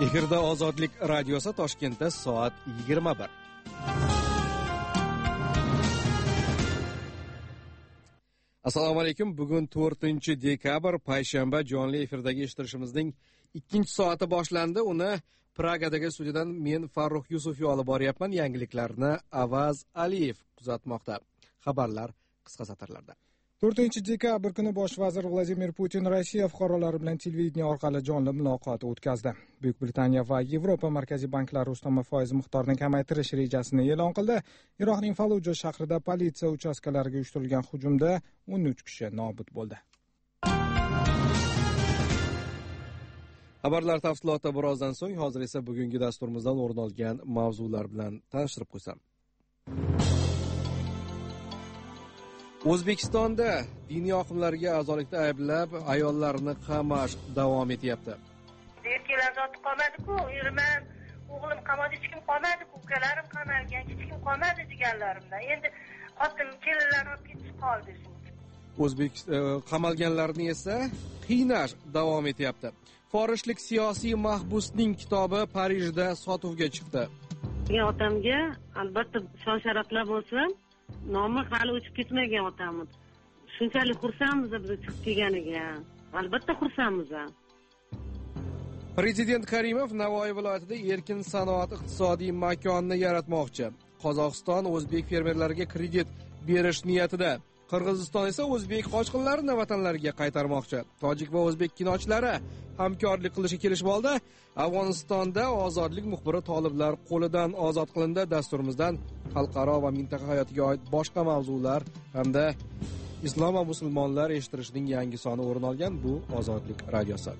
Efirda Ozodlik radiosi Toshkentda soat 21. Assalomu alaykum. Bugun 4-dekabr payshanba jonli efirdagi eshittirishimizning 2-soati boshlandi. Uni Pragadagi studiyadan men Farruh Yusufov olib boryapman. Yangiliklarni Avaz Aliyev kuzatmoqda. Xabarlar qisqa satrlarda. 4-dekabr kuni bosh vazir Vladimir Putin Rossiya fuqarolari bilan televideniya orqali jonli muloqot o'tkazdi. Buyuk Britaniya va Yevropa markaziy banklari ustama foiz miqdorini kamaytirish rejasini e'lon qildi. Iroqning Falluja shahrida politsiya uchastkalariga uyushtirilgan hujumda 13 kishi nobud bo'ldi. Xabarlar tafsiloti birozdan so'ng, hozir esa bugungi dasturimizdan o'rin olgan mavzular bilan tanishtirib qo'ysam. O'zbekistonda diniy oqimlarga a'zolikda ayblab, ayollarni qamash davom etyapti. Erkaklar zoti qolmadi-ku, erim, o'g'lim qamoqda, hech kim qolmadi-ku, ukalarim qamalgan, hech kim qolmadi deganlarimda. Endi xotin kelinlar olib ketib qoldi. O'zbek qamalganlarni esa qiynash davom etyapti. Forishlik siyosiy mahbusning kitobi Parijda sotuvga chiqdi. Otamga albatta shon sharaflar bo'lsin. Nomi hali o'chib ketmagan otamiz. Shunchalik xursandmiz biz chiqib kelganiga. Albatta xursandmiz. Prezident Karimov Navoiy viloyatida erkin sanoat iqtisodiy makonini yaratmoqchi. Qozog'iston o'zbek fermerlariga kredit berish niyatida. Qirg'iziston esa o'zbek qochqinlarini vatanlariga qaytarmoqchi. Tojik va o'zbek kinochilari hamkorlik qilishga kelishib oldi. Afg'onistonda ozodlik muxbiri toliblar qo'lidan ozod qilindi. Dasturimizdan xalqaro va mintaqa hayotiga oid boshqa mavzular hamda islom va musulmonlar eshittirishining yangi soni o'rin olgan bu Ozodlik radiosi.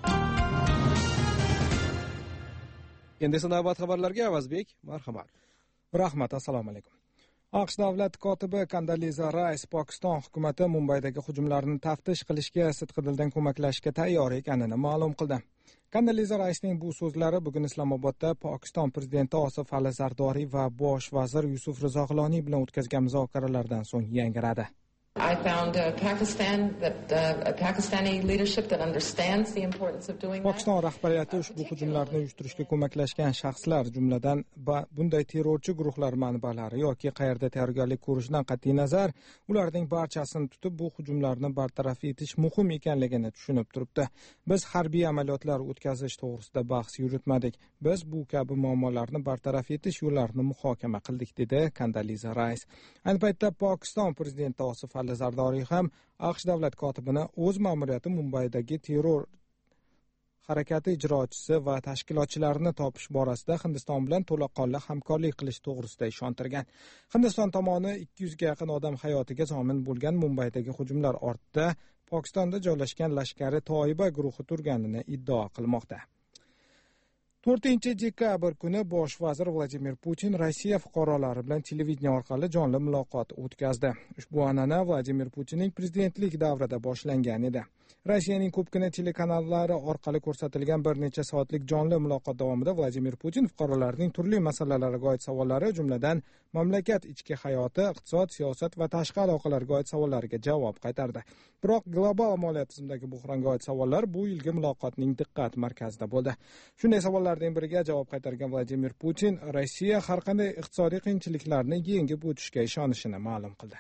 Endi esa navbat xabarlarga Avazbek, marhamat. Rahmat, assalomu alaykum. AQSh davlat kotibi Kandaliza Rice Pokiston hukumati Mumbaydagi hujumlarni taftish qilishga sidqidildan ko'maklashishga tayyor ekanini ma'lum qildi. Kandaliza Rice'ning bu so'zlari bugun Islomobodda Pokiston prezidenti Osif Ali Zardoriy va bosh vazir Yusuf Rizo G'iloniy bilan o'tkazgan muzokaralardan so'ng yangradi. I found Pakistani leadership that understands the importance of doing that. Pokiston rahbariyati ushbu hujumlarni uyushtirishga ko'maklashgan shaxslar, jumladan bunday terrorchi guruhlar manbalari yoki qayerda tayyorgarlik ko'rishidan qat'iy nazar, ularning barchasini tutib bu hujumlarni bartaraf etish muhim ekanligini tushunib turibdi. Biz harbiy amaliyotlar o'tkazish to'g'risida bahs yuritmadik. Biz bu kabi muammolarni bartaraf etish yo'llarini muhokama qildik, dedi Kandaliza Rice. Ayni paytda Pokiston prezidenti Osif Ali Zardoriy ham AQSh davlat kotibini o'z ma'muriyati Mumbaydagi terror harakati ijrochisi va tashkilotchilarini topish borasida Hindiston bilan to'laqonli hamkorlik qilish to'g'risida ishontirgan. Hindiston tomoni 200 ga yaqin odam hayotiga zomin bo'lgan Mumbaydagi hujumlar ortida Pokistonda joylashgan lashkari Toiba guruhi turganini iddao qilmoqda. 4-dekabr kuni bosh vazir Vladimir Putin Rossiya fuqarolari bilan televideniya orqali jonli muloqot o'tkazdi. Ushbu an'ana Vladimir Putinning prezidentlik davrida boshlangan edi. Rossiyaning ko'pgina telekanallari orqali ko'rsatilgan bir necha soatlik jonli muloqot davomida Vladimir Putin fuqarolarning turli masalalarga oid savollari, jumladan mamlakat ichki hayoti, iqtisod, siyosat va tashqi aloqalarga oid savollariga javob qaytardi. Biroq global moliya tizimidagi buhronga oid savollar bu yilgi muloqotning diqqat markazida bo'ldi. Shunday savollardan biriga javob qaytargan Vladimir Putin Rossiya har qanday iqtisodiy qiyinchiliklarni yengib o'tishga ishonishini ma'lum qildi.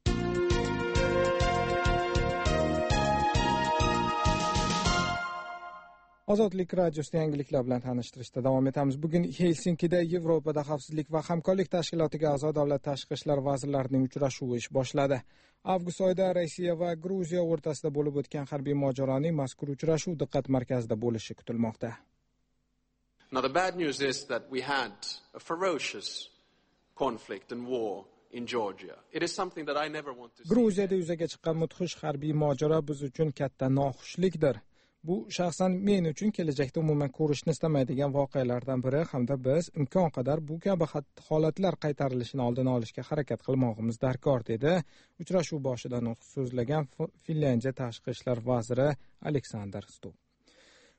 Ozodlik radiosida yangiliklar bilan tanishtirishda davom etamiz. Bugun Helsinkida Yevropada xavfsizlik va hamkorlik tashkilotiga a'zo davlat tashqi ishlar vazirlarining uchrashuvi ish boshladi. Avgust oyida Rossiya va Gruziya o'rtasida bo'lib o'tgan harbiy mojaroning mazkur uchrashuv diqqat markazida bo'lishi kutilmoqda. Now the bad news is that we had a ferocious conflict and war in Georgia. It is something that I never want to see. Gruziyada yuzaga chiqqan mudhish harbiy mojaro biz uchun katta noxushlikdir. Bu shaxsan men uchun kelajakda umuman ko'rishni istamaydigan voqealardan biri hamda biz imkon qadar bu kabi holatlar qaytarilishini oldini olishga harakat qilmoqimiz darkor, dedi uchrashuv boshida so'zlagan Finlyandiya tashqi ishlar vaziri Aleksandr Stubb.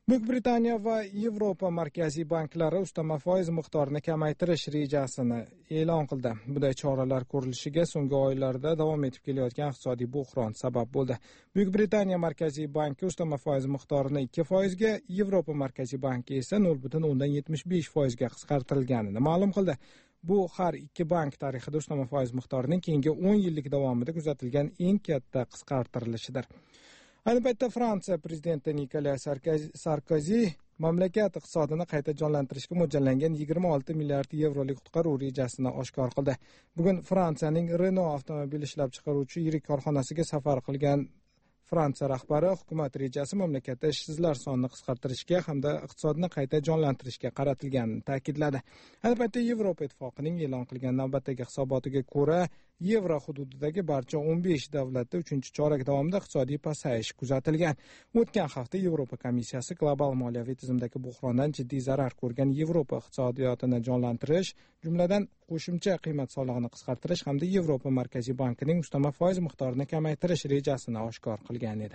Buyuk Britaniya va Yevropa markaziy banklari ustama foiz miqdorini kamaytirish rejasini e'lon qildi. Bunday choralar ko'rilishiga so'nggi oylarda davom etib kelayotgan iqtisodiy buhron sabab bo'ldi. Buyuk Britaniya markaziy banki ustama foiz miqdorini 2% ga, Yevropa markaziy banki esa 0.75% ga qisqartirilganini ma'lum qildi. Bu har ikki bank tarixida ustama foiz miqdorining keyingi 10 yillik davomida kuzatilgan eng katta qisqartirilishidir. Ayni paytda Fransiya prezidenti Nikolas Sarkozi mamlakat iqtisodini qayta jonlantirishga mo'ljallangan 26 milliard yevrolik qutqaruv rejasini oshkor qildi. Bugun Fransiyaning Renault avtomobil ishlab chiqaruvchi yirik korxonasiga safar qilgan Fransiya rahbari hukumat rejasi mamlakatda ishsizlar sonini qisqartirishga hamda iqtisodni qayta jonlantirishga qaratilganini ta'kidladi. Ayni paytda Yevropa ittifoqining e'lon qilgan navbatdagi hisobotiga ko'ra, yevro hududidagi barcha 15 davlatda 3-chorak davomida iqtisodiy pasayish kuzatilgan. O'tgan hafta Yevropa komissiyasi global moliyaviy tizimdagi buhrondan jiddiy zarar ko'rgan Yevropa iqtisodiyotini jonlantirish, jumladan qo'shimcha qiymat solig'ini qisqartirish hamda Yevropa markaziy bankining ustama foiz miqdorini kamaytirish rejasini oshkor qilgan edi.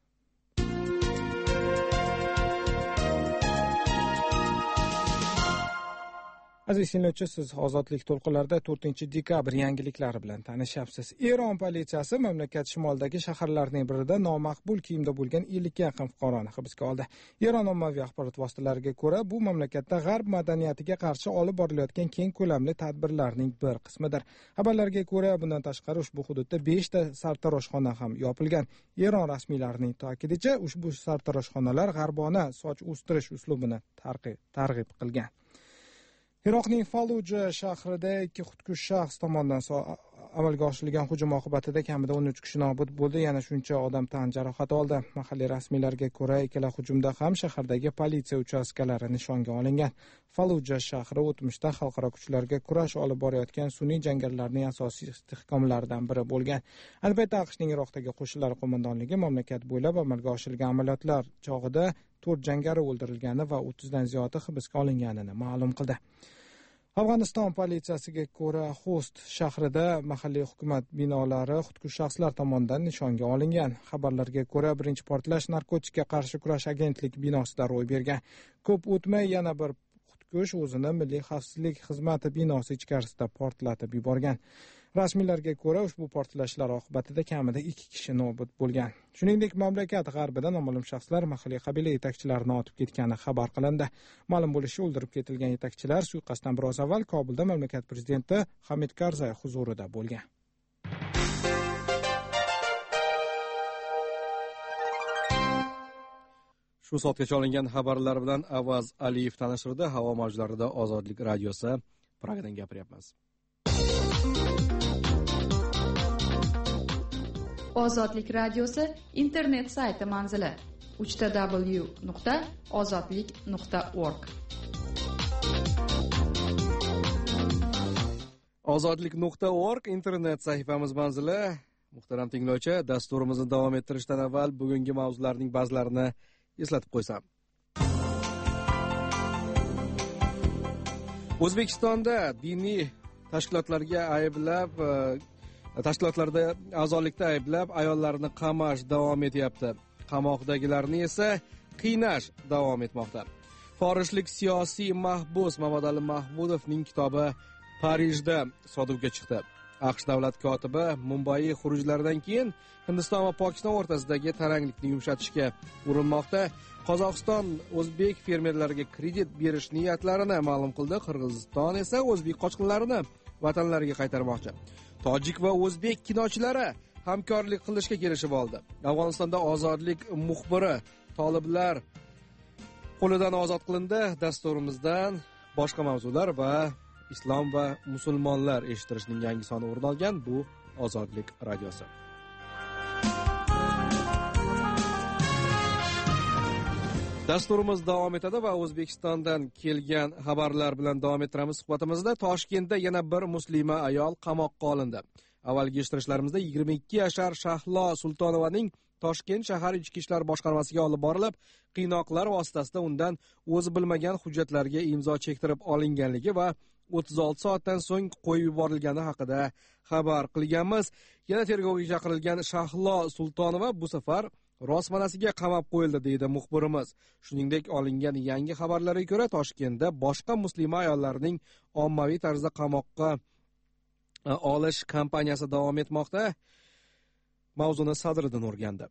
Aziz tinglovchi, siz Ozodlik to'lqinlarida 4-dekabr yangiliklari bilan tanishyapsiz. Eron politsiyasi mamlakat shimolidagi shaharlarning birida nomaqbul kiyimda bo'lgan 50 ga yaqin fuqaroni hibsga oldi. Eron ommaviy axborot vositalariga ko'ra, bu mamlakatda g'arb madaniyatiga qarshi olib borilayotgan keng ko'lamli tadbirlarning bir qismidir. Xabarlarga ko'ra, bundan tashqari ushbu hududda 5 ta sartaroshxona ham yopilgan. Eron rasmiylarining ta'kidicha, ushbu sartaroshxonalar g'arbona soch o'stirish uslubini targ'ib qilgan. Iroqning Falluja shahrida 2 xudkush shaxs tomonidan amalga oshirilgan hujum oqibatida kamida 13 kishi nobud bo'ldi, yana shuncha odam tan jarohati oldi. Mahalliy rasmiylarga ko'ra, ikkala hujumda ham shahardagi politsiya uchastkalari nishonga olingan. Falluja shahri o'tmishda xalqaro kuchlarga kurash olib borayotgan sunniy jangarilarning asosiy istehkomlaridan biri bo'lgan. Ayni paytda AQShning Iroqdagi qo'shinlar qo'mondonligi mamlakat bo'ylab amalga oshirilgan amaliyotlar chog'ida 4 jangari o'ldirilgani va 30 dan ziyodi hibsga olinganini ma'lum qildi. Afg'oniston politsiyasiga ko'ra, Xost shahrida mahalliy hukumat binolari xudkush shaxslar tomonidan nishonga olingan. Xabarlarga ko'ra, birinchi portlash narkotikga qarshi kurash agentlik binosida ro'y bergan. Ko'p o'tmay yana bir xudkush o'zini Milliy xavfsizlik xizmati binosi ichkarisida portlatib yuborgan. Rasmiylarga ko'ra, ushbu portlashlar oqibatida kamida 2 kishi nobud bo'lgan. Shuningdek, mamlakat g'arbida noma'lum shaxslar mahalliy qabila yetakchilarini otib ketgani xabar qilindi. Ma'lum bo'lishicha, o'ldirib ketilgan yetakchilar suiqasddan biroz avval Kobulda mamlakat prezidenti Hamid Karzay huzurida bo'lgan. Shu soatgacha olingan xabarlar bilan Avaz Aliyev tanishtirdi. Havo mavjlarida Ozodlik radiosi Pragadan gapiryapmiz. Ozodlik radiosi internet sayti manzili www.ozodlik.org. Ozodlik.org internet sahifamiz manzili. Muhtaram tinglovchi, dasturimizni davom ettirishdan avval bugungi mavzularning ba'zilarini eslatib qo'ysam. O'zbekistonda diniy tashkilotlarga ayblab tashkilotlarda a'zolikda ayblab ayollarni qamash davom etyapti. Qamoqdagilarni esa qiynash davom etmoqda. Forishlik siyosiy mahbus Mamodali Mahmudovning kitobi Parijda sotuvga chiqdi. AQSh davlat kotibi Mumbai xurujlaridan keyin Hindiston va Pokiston o'rtasidagi taranglikni yumshatishga urinmoqda. Qozog'iston o'zbek fermerlariga kredit berish niyatlarini ma'lum qildi. Qirg'iziston esa o'zbek qochqinlarini vatanlariga qaytarmoqchi. Tojik va o'zbek kinochilari hamkorlik qilishga kelishib oldi. Afg'onistonda ozodlik muxbiri toliblar qo'lidan ozod qilindi. Dasturimizdan boshqa mavzular va islom va musulmonlar eshittirishning yangi soni o'rin olgan bu Ozodlik radiosi. Dasturimiz davom etadi va O'zbekistondan kelgan xabarlar bilan davom ettiramiz suhbatimizda. Toshkentda yana bir muslima ayol qamoqqa olindi. Avvalgi eshittirishlarimizda 22 yashar Shahlo Sultonovaning Toshkent shahar ichki ishlar boshqarmasiga olib borilib, qiynoqlar vositasida undan o'zi bilmagan hujjatlarga imzo chektirib olinganligi va 36 soatdan so'ng qo'yib yuborilgani haqida xabar qilganmiz. Yana tergovga chaqirilgan Shahlo Sultonova bu safar rostmanasiga qamab qo'yildi, deydi muxbirimiz. Shuningdek, olingan yangi xabarlarga ko'ra, Toshkentda boshqa muslima ayollarning ommaviy tarzda qamoqqa olish kampaniyasi davom etmoqda. Mavzuni Sadriddin o'rgandi.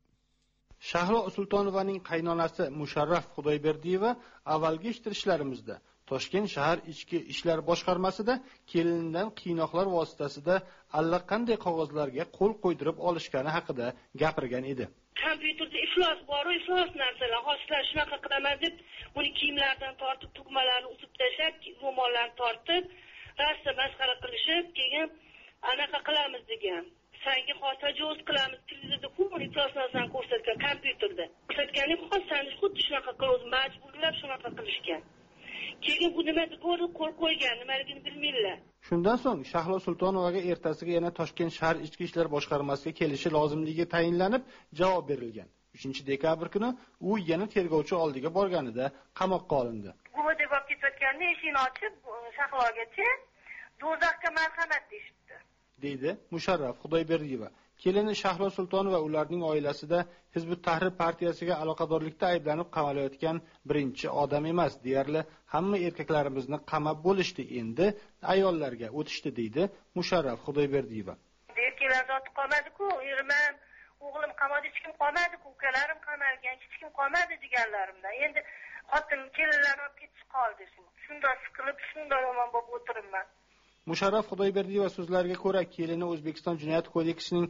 Shahlo Sultonovaning qaynonasi Musharraf Xudoyberdiyeva avvalgi eshittirishlarimizda Toshkent shahar ichki ishlar boshqarmasida kelinidan qiynoqlar vositasida allaqanday qog'ozlarga qo'l qo'ydirib olishgani haqida gapirgan edi. Kompyuterda iflos bor-u, iflos narsalar, hozir shunaqa qilaman deb, uni kiyimlardan tortib, tugmalarni uzib tashlab, ro'mollarni tortib, rasta masxara qilishib, keyin anaqa qilamiz degan. Sanki tajovuz qilamiz, televizorda ko'p iflos narsani ko'rsatgan, kompyuterda. Ko'rsatganim xossan xuddi shunaqa qilib, majburlab shunaqa qilishgan. Keyin bu nima deb qo'l qo'ygan, nimaligini bilmaylar. Shundan so'ng Shahlo Sultonovaga ertasiga yana Toshkent shahar ichki ishlar boshqarmasiga kelishi lozimligi tayinlanib, javob berilgan. 3-dekabr kuni u yana tergovchi oldiga borganida qamoqqa olindi. Bu deb olib ketayotganda eshikni ochib, Shahlogacha do'zaxga marhamat deyishdi, deydi Musharraf Xudoyberdiyeva. Kelini Shahlo Sultonova ularning oilasida Hizbut Tahrir partiyasiga aloqadorlikda ayblanib qamalayotgan birinchi odam emas. Deyarli hamma erkaklarimizni qamab bo'lishdi, endi ayollarga o'tishdi, deydi Musharraf Xudoyberdiyeva. Erkaklar zoti qolmadi-ku, erim, o'g'lim qamoqda, hech kim qolmadi-ku, ukalarim qamalgan, hech kim qolmadi deganlarimdan. Endi xotin kelinlarni olib ketish qoldi. Shunday siqilib, shunday yomon bo'lib o'tiribman. Musharraf Xudoyberdiyeva so'zlariga ko'ra, kelini O'zbekiston Jinoyat kodeksining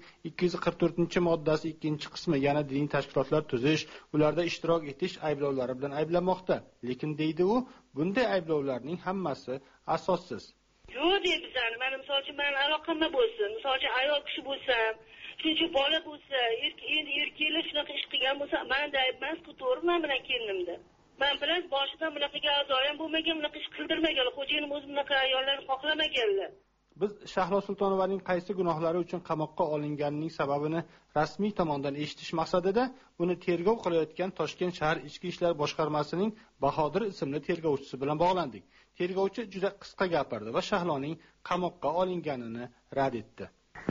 244-moddasi 2-qismi, yana diniy tashkilotlar tuzish, ularda ishtirok etish ayblovlari bilan ayblanmoqda. Lekin deydi u, bunday ayblovlarning hammasi asossiz. Yo'q deydi bizani, mana misol uchun men aloqamda bo'lsin, misol uchun ayol kishi bo'lsam, shuncha bola bo'lsa, endi erkaklar shunaqa ish qilgan bo'lsa, menda ayb emas-ku, to'g'ri, men bilan kelinimda. Men bilan boshidan bunaqaga a'zoyam bo'lmagan, bunaqa ish qildirmagan, xo'jayinim o'zi bunaqa ayollarni xohlamaganlar. Biz Shahlo Sultonovaning qaysi gunohlari uchun qamoqqa olinganining sababini rasmiy tomondan eshitish maqsadida uni tergov qilayotgan Toshkent shahar ichki ishlar boshqarmasining Bahodir ismli tergovchisi bilan bog'landik. Tergovchi juda qisqa gapirdi va Shahloning qamoqqa olinganini rad etdi.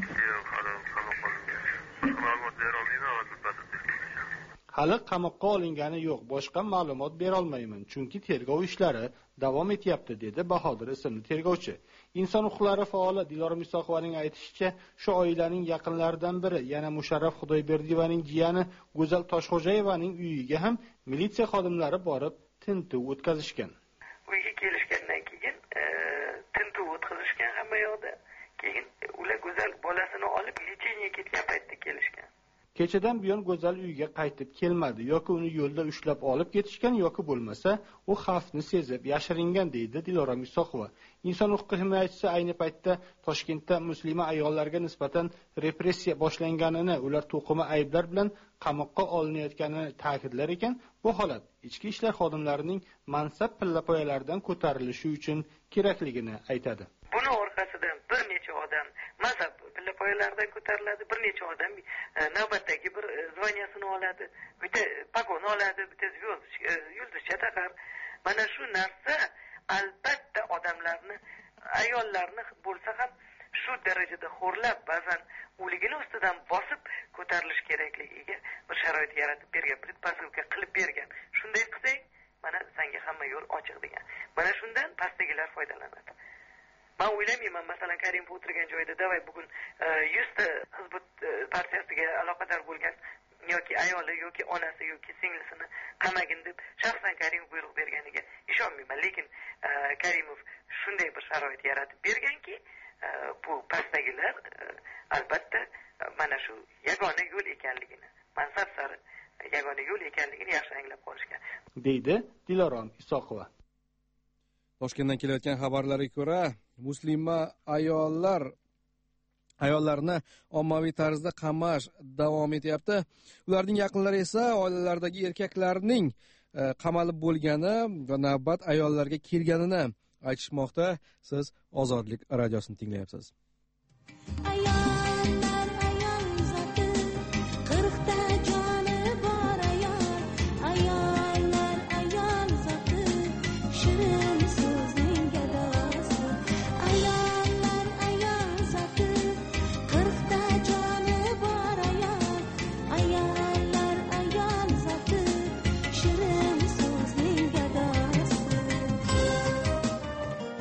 Hali qamoqqa olingani yo'q, boshqa ma'lumot bera olmayman, chunki tergov ishlari davom etyapti, dedi Bahodir ismli tergovchi. Inson huquqlari faoli Dilora Musoqovaning aytishicha, shu oilaning yaqinlaridan biri, yana Musharraf Xudoyberdiyevaning jiyani Go'zal Toshxo'jayevaning uyiga ham militsiya xodimlari borib tintuv o'tkazishgan. Uyga kelishgandan keyin tintuv o'tkazishgan hamma yoqda. Keyin ular Go'zal bolasini olib lecheniyaga ketgan paytda kelishgan. Kechadan buyon Go'zal uyga qaytib kelmadi, yoki uni yo'lda ushlab olib ketishgan, yoki bo'lmasa u xavfni sezib yashiringan, deydi Dilora Musoqova. Inson huquq himoyachisi ayni paytda Toshkentda muslima ayollarga nisbatan repressiya boshlanganini, ular to'qima ayblar bilan qamoqqa olinayotganini ta'kidlar ekan, bu holat ichki ishlar xodimlarining mansab pillapoyalaridan ko'tarilishi uchun kerakligini aytadi. Buni orqasidan bir necha odam mansab pillapoyalardan ko'tariladi, bir necha odam navbatdagi bir zvonyasini oladi, bitta pagon oladi, bitta yulduzcha taqar. Mana shu narsa albatta odamlarni, ayollarni bo'lsa ham shu darajada xo'rlab, ba'zan o'ligini ustidan bosib ko'tarilish kerakligiga bir sharoit yaratib bergan, predpasovka qilib bergan. Shunday qilsak, mana senga hamma yo'l ochiq degan. Mana shundan pastdagilar foydalanadi. Men o'ylamayman, masalan, Karimov o'tirgan joyda davay bugun 100 ta Hizbut partiyasiga aloqador bo'lgan yoki ayoli yoki onasi yoki singlisini qamagin deb shaxsan Karimov buyruq berganiga ishonmayman. Lekin Karimov shunday bir sharoit yaratib berganki, bu pastdagilar albatta mana shu yagona yo'l ekanligini, mansab sari yagona yo'l ekanligini yaxshi anglab qolishgan, deydi Dilora Musoqova. Toshkentdan kelayotgan xabarlarga ko'ra, muslima ayollarni ommaviy tarzda qamash davom etyapti. Ularning yaqinlari esa oilalardagi erkaklarning qamalib bo'lgani va navbat ayollarga kelganini aytishmoqda. Siz Ozodlik radiosini tinglayapsiz.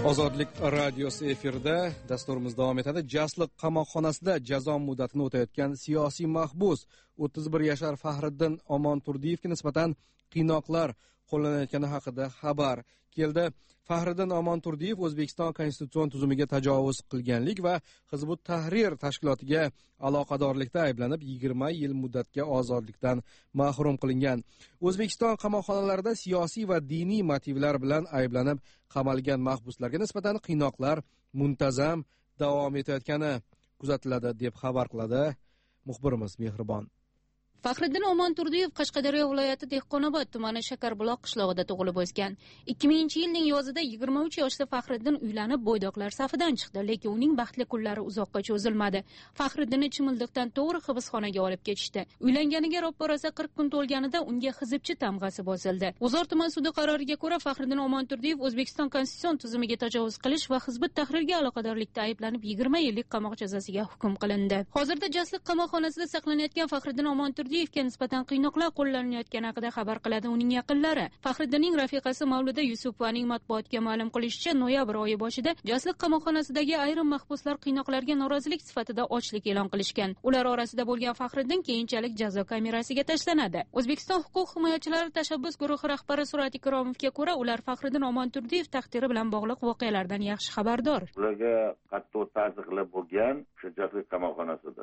Ozodlik radiosi efirida dasturimiz davom etadi. Jasliq qamoqxonasida jazo muddatini o'tayotgan siyosiy mahbus 31 yashar Fahriddin Omonturdiyevga nisbatan qiynoqlar qo'llanayotgani haqida xabar keldi. Fahriddin Omonturdiyev O'zbekiston konstitutsion tuzumiga tajovuz qilganlik va Hizbut Tahrir tashkilotiga aloqadorlikda ayblanib 20 yil muddatga ozodlikdan mahrum qilingan. O'zbekiston qamoqxonalarida siyosiy va diniy motivlar bilan ayblanib qamalgan mahbuslarga nisbatan qiynoqlar muntazam davom etayotgani kuzatiladi deb xabar qiladi muxbirimiz Mehribon. Fahriddin Omonturdiyev Qashqadaryo viloyati Dehqonobod tumani Shakarbuloq qishlog'ida tug'ilib o'sgan. 2000-yilning yozida 23 yoshda Fahriddin uylanib bo'ydoqlar safidan chiqdi, lekin uning baxtli kunlari uzoqqa cho'zilmadi. Fahriddinni Chimildiqdan to'g'ri hibsxonaga olib ketishdi. Uylanganiga ro'pparasi 40 kun to'lganida unga hizbchi tamg'asi bosildi. G'uzor tuman sudi qaroriga ko'ra Fahriddin Omonturdiyev O'zbekiston konstitutsion tuzumiga tajovuz qilish va Hizbut Tahrirga aloqadorlikda ayblanib 20 yillik qamoq jazosiga hukm qilindi. Hozirda Jasliq qamoqxonasida saqlanayotgan Fahriddin Omonturdiyevga nisbatan qiynoqlar qo'llanayotgani haqida xabar qiladi uning yaqinlari. Fahriddinning rafiqasi Mavluda Yusupovaning matbuotga ma'lum qilishicha, noyabr oyi boshida Jasliq qamoqxonasidagi ayrim mahbuslar qiynoqlarga norozilik sifatida ochlik e'lon qilishgan. Ular orasida bo'lgan Fahriddin keyinchalik jazo kamerasiga tashlanadi. O'zbekiston huquq himoyachilari tashabbus guruhi rahbari Surat Ikromovga ko'ra, ular Fahriddin Omonturdiyev taqdiri bilan bog'liq voqealardan yaxshi xabardor. Ularga qattiq ta'ziqlab bo'lgan o'sha Jasliq qamoqxonasida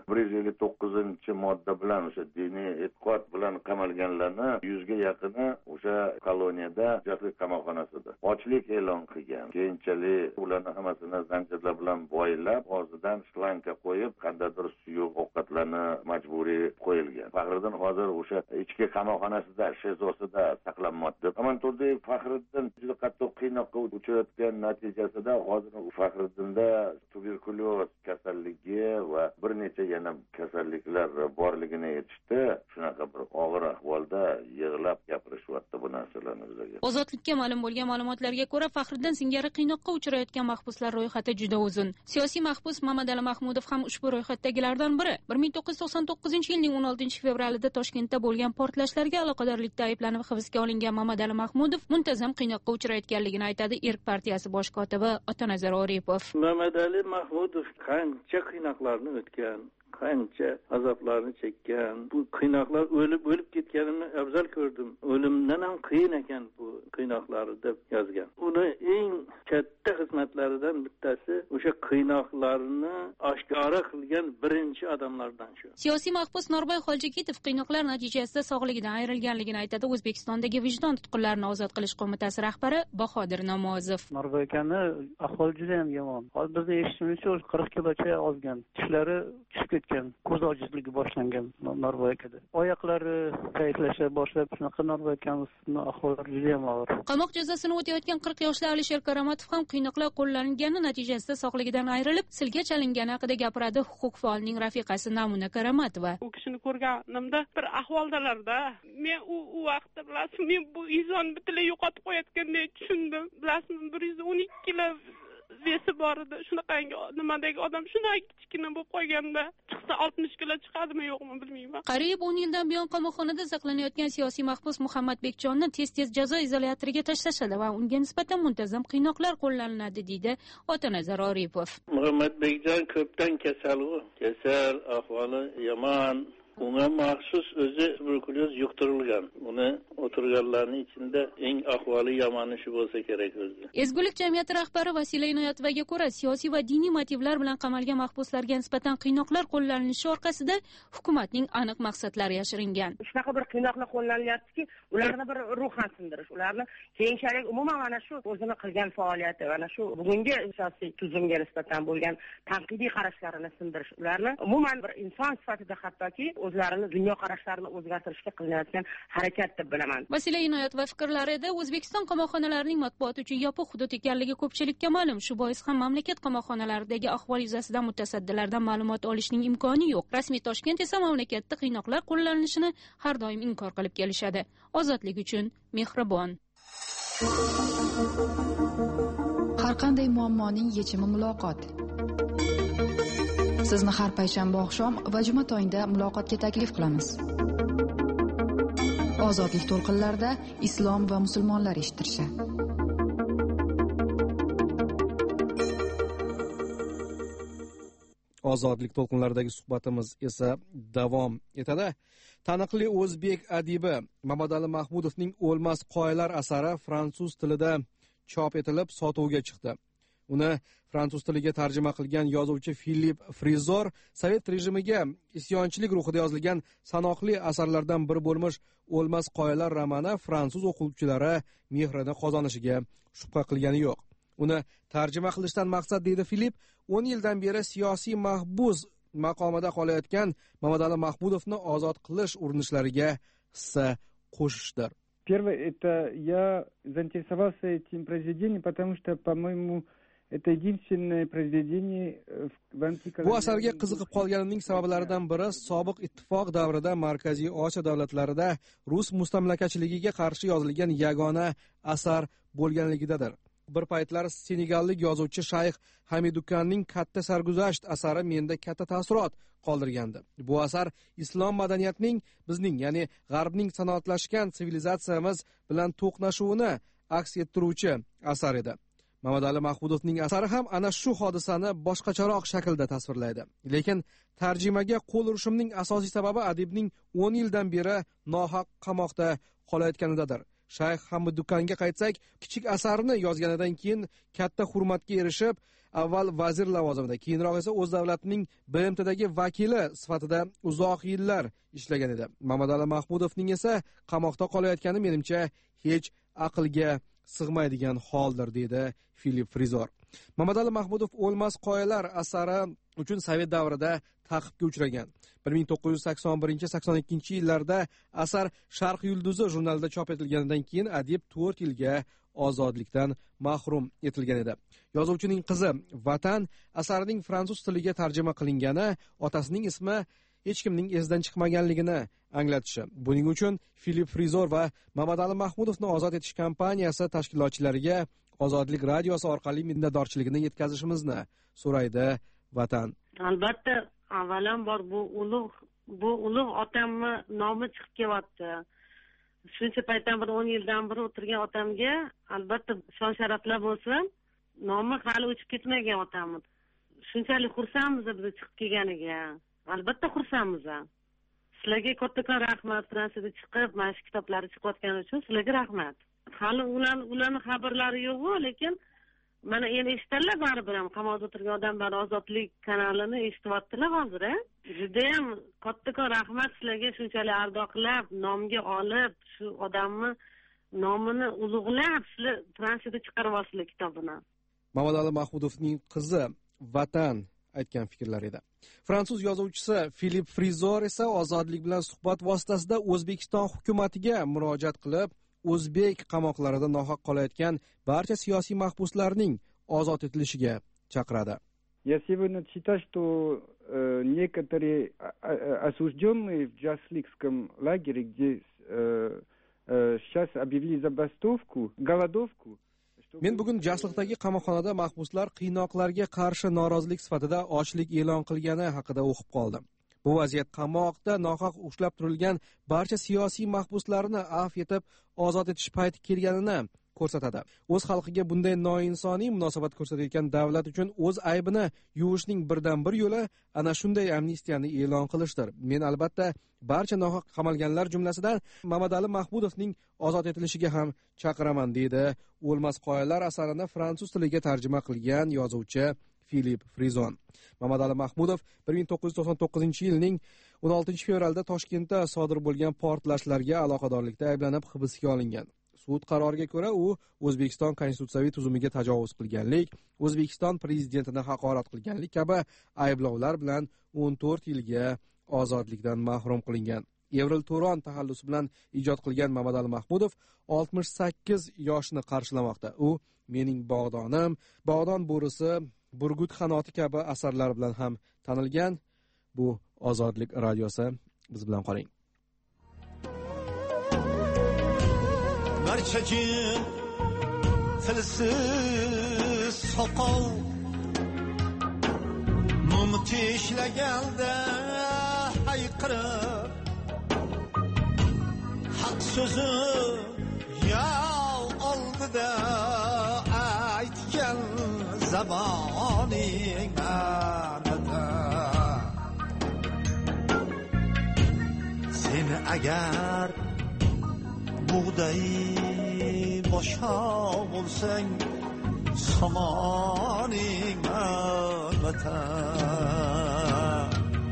159-modda bilan o'sha diniy e'tiqod bilan qamalganlarni 100 ga yaqini o'sha koloniyada Jasliq qamoqxonasida ochlik e'lon qilgan. Keyinchalik ularni hammasini zanjirlar bilan boylab, og'zidan shlanka qo'yib, qandaydir suyuq ovqatlarni majburiy qo'yilgan. Fahriddin hozir o'sha ichki qamoqxonasida, shezosida saqlanmoqda. Omonturdiyev Fahriddin juda qattiq qiynoqqa uchrayotgan natijasida hozir Fahriddinda tuberkulyoz kasalligi va bir necha yana kasalliklar borligini aytishdi. Shunaqa bir og'ir ahvolda yig'lab gapirishyapti bu narsalarni bizga. Ozodlikka ma'lum bo'lgan ma'lumotlarga ko'ra, Fahriddin singari qiynoqqa uchrayotgan mahbuslar ro'yxati juda uzun. Siyosiy mahbus Mamadali Mahmudov ham ushbu ro'yxatdagilardan biri. 1999-yilning 16-fevralida Toshkentda bo'lgan portlashlarga aloqadorlikda ayblanib hibsga olingan Mamadali Mahmudov muntazam qiynoqqa uchrayotganligini aytadi Erk partiyasi bosh kotibi Otanazar Oripov. Mamadali Mahmudov qancha qiynoqlarni o'tgan, qancha azoblarni chekkan. Bu qiynoqlar o'lib ketganini afzal ko'rdim. O'limdan ham qiyin ekan bu qiynoqlari deb yozgan. Uni eng katta xizmatlaridan bittasi o'sha qiynoqlarni oshkora qilgan birinchi odamlardan shu. Siyosiy mahbus Norboy Xoljikitov qiynoqlar natijasida sog'ligidan ayrilganligini aytadi O'zbekistondagi Vijdon tutqunlarini ozod qilish qo'mitasi rahbari Bahodir Namozov. Norboy akani ahvoli juda ham yomon. Hozir bizning eshitishimizcha 40 kilocha ozgan. Tishlari tushib ketgan, ko'z ojizligi boshlangan Norboy akada. Oyoqlari zaiflasha boshlab, shunaqa Norboy akamizning ahvoli juda ham og'ir. Qamoq jazosini o'tayotgan 40 yoshli Alisher Karamatov ham qiynoqlar qo'llanilgani natijasida sog'ligidan ayrilib, silga chalingani haqida gapiradi huquq faolining rafiqasi Namuna Karamatova. U kishini ko'rganimda bir ahvoldalarda men u vaqtda bilasiz, men bu inson butunlay yo'qotib qo'yayotgandek tushundim. Bilasizmi, 112 kilo vesi bor edi. Shunaqangi nimadagi odam shunday kichkina bo'lib qolganda chiqsa 60 kilo chiqadimi yo'qmi bilmayman. Qariyb 10 yildan buyon qamoqxonada saqlanayotgan siyosiy mahbus Muhammad Bekjonni tez jazo izolyatoriga tashlashadi va unga nisbatan muntazam qiynoqlar qo'llaniladi deydi Otanazar Oripov. Muhammad Bekjon ko'pdan kasal, ahvoli yomon. Unga maxsus o'zi tuberkulyoz yuqtirilgan. Uni o'tirganlarning ichida eng ahvoli yomoni shu bo'lsa kerak o'zi. Ezgulik jamiyati rahbari Vasila Inoyatovaga ko'ra, siyosiy va diniy motivlar bilan qamalgan mahbuslarga nisbatan qiynoqlar qo'llanilishi orqasida hukumatning aniq maqsadlari yashiringan. Shunaqa bir qiynoqlar qo'llanilyaptiki, ularni bir ruhan sindirish, ularni keyinchalik umuman mana shu o'zini qilgan faoliyati, mana shu bugungi siyosiy tuzumga nisbatan bo'lgan tanqidiy qarashlarini sindirish, ularni umuman bir inson sifatida hattoki o'zlarini dunyo qarashlarini o'zgartirishga qilinayotgan harakat deb bilaman. Vasila Inoyatova fikrlarida O'zbekiston qamoqxonalarining matbuot uchun yopiq hudud ekanligi ko'pchilikka ma'lum. Shu bois ham mamlakat qamoqxonalaridagi ahvol yuzasidan mutasaddilardan ma'lumot olishning imkoni yo'q. Rasmiy Toshkent esa mamlakatda qiynoqlar qo'llanilishini har doim inkor qilib kelishadi. Ozodlik uchun Mehribon. Har qanday muammoning yechimi muloqot. Sizni har payshanba oqshom va juma tongda muloqotga taklif qilamiz. Ozodlik to'lqinlarida islom va musulmonlar eshittirishi. ozodlik to'lqinlaridagi suhbatimiz esa davom etadi. Taniqli o'zbek adibi Mamadali Mahmudovning O'lmas qoyalar asari fransuz tilida chop etilib sotuvga chiqdi. Uni fransuz tiliga tarjima qilgan yozuvchi Filip Frizor sovet rejimiga isyonchilik ruhida yozilgan sanoqli asarlardan biri bo'lmish O'lmas qoyalar romani fransuz o'quvchilari mehrini qozonishiga shubha qilgani yo'q. Uni tarjima qilishdan maqsad, deydi Filip, 10 yildan beri siyosiy mahbus maqomida qolayotgan Mamadali Mahmudovni ozod qilish urinishlariga hissa qo'shishdir. Первое, это я заинтересовался этим произведением, потому что, по-моему, это единственное произведение в антиколониальном... Bu asarga qiziqib qolganimning sabablaridan biri sobiq ittifoq davrida Markaziy Osiyo davlatlarida rus mustamlakachiligiga qarshi yozilgan yagona asar bo'lganligidadir. Bir paytlar senegallik yozuvchi Shayx Hamidukanning Katta sarguzasht asari menda katta taassurot qoldirgandi. Bu asar islom madaniyatining bizning, ya'ni g'arbning sanoatlashgan sivilizatsiyamiz bilan to'qnashuvini aks ettiruvchi asar edi. Mamadali Mahmudovning asari ham ana shu hodisani boshqacharoq shaklda tasvirlaydi. Lekin tarjimaga qo'l urishimning asosiy sababi adibning 10 yildan beri nohaq qamoqda qolayotganidadir. Shayx Hamidukanga qaytsak, kichik asarni yozganidan keyin katta hurmatga erishib, avval vazir lavozimida, keyinroq esa o'z davlatining BMTdagi vakili sifatida uzoq yillar ishlagan edi. Mamadali Mahmudovning esa qamoqda qolayotgani menimcha hech aqlga sig'maydigan holdir, deydi Filip Frizor. Mamadali Mahmudov O'lmas qoyalar asari uchun sovet davrida ta'qibga uchragan. 1981-82 yillarda asar Sharq yulduzi jurnalida chop etilganidan keyin adib 4 yilga ozodlikdan mahrum etilgan edi. Yozuvchining qizi Vatan asarining fransuz tiliga tarjima qilingani otasining ismi hech kimning esidan chiqmaganligini anglatishi. Buning uchun Filip Frizor va Mamadali Mahmudovni ozod etish kampaniyasi tashkilotchilariga Ozodlik radiosi orqali minnatdorchiligini yetkazishimizni so'raydi Vatan. Albatta, avvalambor bu ulug' otamni nomi chiqib kelyapti. Shuncha paytdan bir 10 yildan beri o'tirgan otamga albatta shon sharaflar bo'lsin. Nomi hali o'chib ketmagan otamni. Shunchalik xursandmiz biz chiqib kelganiga. Albatta xursandmiz. Sizlarga kattakon rahmat, Fransiyada chiqib, mana shu kitoblari chiqayotgani uchun sizlarga rahmat. Hali ularning xabarlari yo'q, lekin mana endi eshitdilar baribir ham qamoqda o'tirgan odamlar Ozodlik kanalini eshityaptilar hozir. Juda ham kattakon rahmat sizlarga, shunchalik ardoqlab, nomga olib, shu odamni nomini ulug'lab, sizlar Fransiyada chiqaryapsizlar kitobini. Mamadali Mahmudovning qizi Vatan aytgan fikrlar edi. Fransuz yozuvchisi Filip Frizor esa ozodlik bilan suhbat vositasida O'zbekiston hukumatiga murojaat qilib, o'zbek qamoqlarida nohaq qolayotgan barcha siyosiy mahbuslarning ozod etilishiga chaqiradi. Я сегодня читаю, что некоторые осужденные в Джасликском лагере, где сейчас объявили забастовку, голодовку. Men bugun Jasliqdagi qamoqxonada mahbuslar qiynoqlarga qarshi norozilik sifatida ochlik e'lon qilgani haqida o'qib qoldim. Bu vaziyat qamoqda nohaq ushlab turilgan barcha siyosiy mahbuslarni afv etib ozod etish payti kelganini ko'rsatadi. O'z xalqiga bunday noinsoniy munosabat ko'rsatayotgan davlat uchun o'z aybini yuvishning birdan bir yo'li ana shunday amnistiyani e'lon qilishdir. Men albatta barcha nohaq qamalganlar jumlasidan Mamadali Mahmudovning ozod etilishiga ham chaqiraman, deydi O'lmas qoyalar asarini fransuz tiliga tarjima qilgan yozuvchi Filip Frizon. Mamadali Mahmudov 1999-yilning 16 fevralda Toshkentda sodir bo'lgan portlashlarga aloqadorlikda ayblanib hibsga olingan. Sud qaroriga ko'ra u O'zbekiston konstitutsiyaviy tuzumiga tajovuz qilganlik, O'zbekiston prezidentini haqorat qilganlik kabi ayblovlar bilan 14 yilga ozodlikdan mahrum qilingan. Evril Turon taxallusi bilan ijod qilgan Mamadali Mahmudov 68 yoshni qarshilamoqda. U Mening bog'donim, Bog'don bo'risi, Burgut qanoti kabi asarlar bilan ham tanilgan. Bu Ozodlik radiosi, biz bilan qoling. Barchachin tilsiz soqov mumti ishlaganda hayqirib haq so'zi yo'l oldida aytgan zaboning anada agar bug'doy boshqa bo'lsang somoning vatan.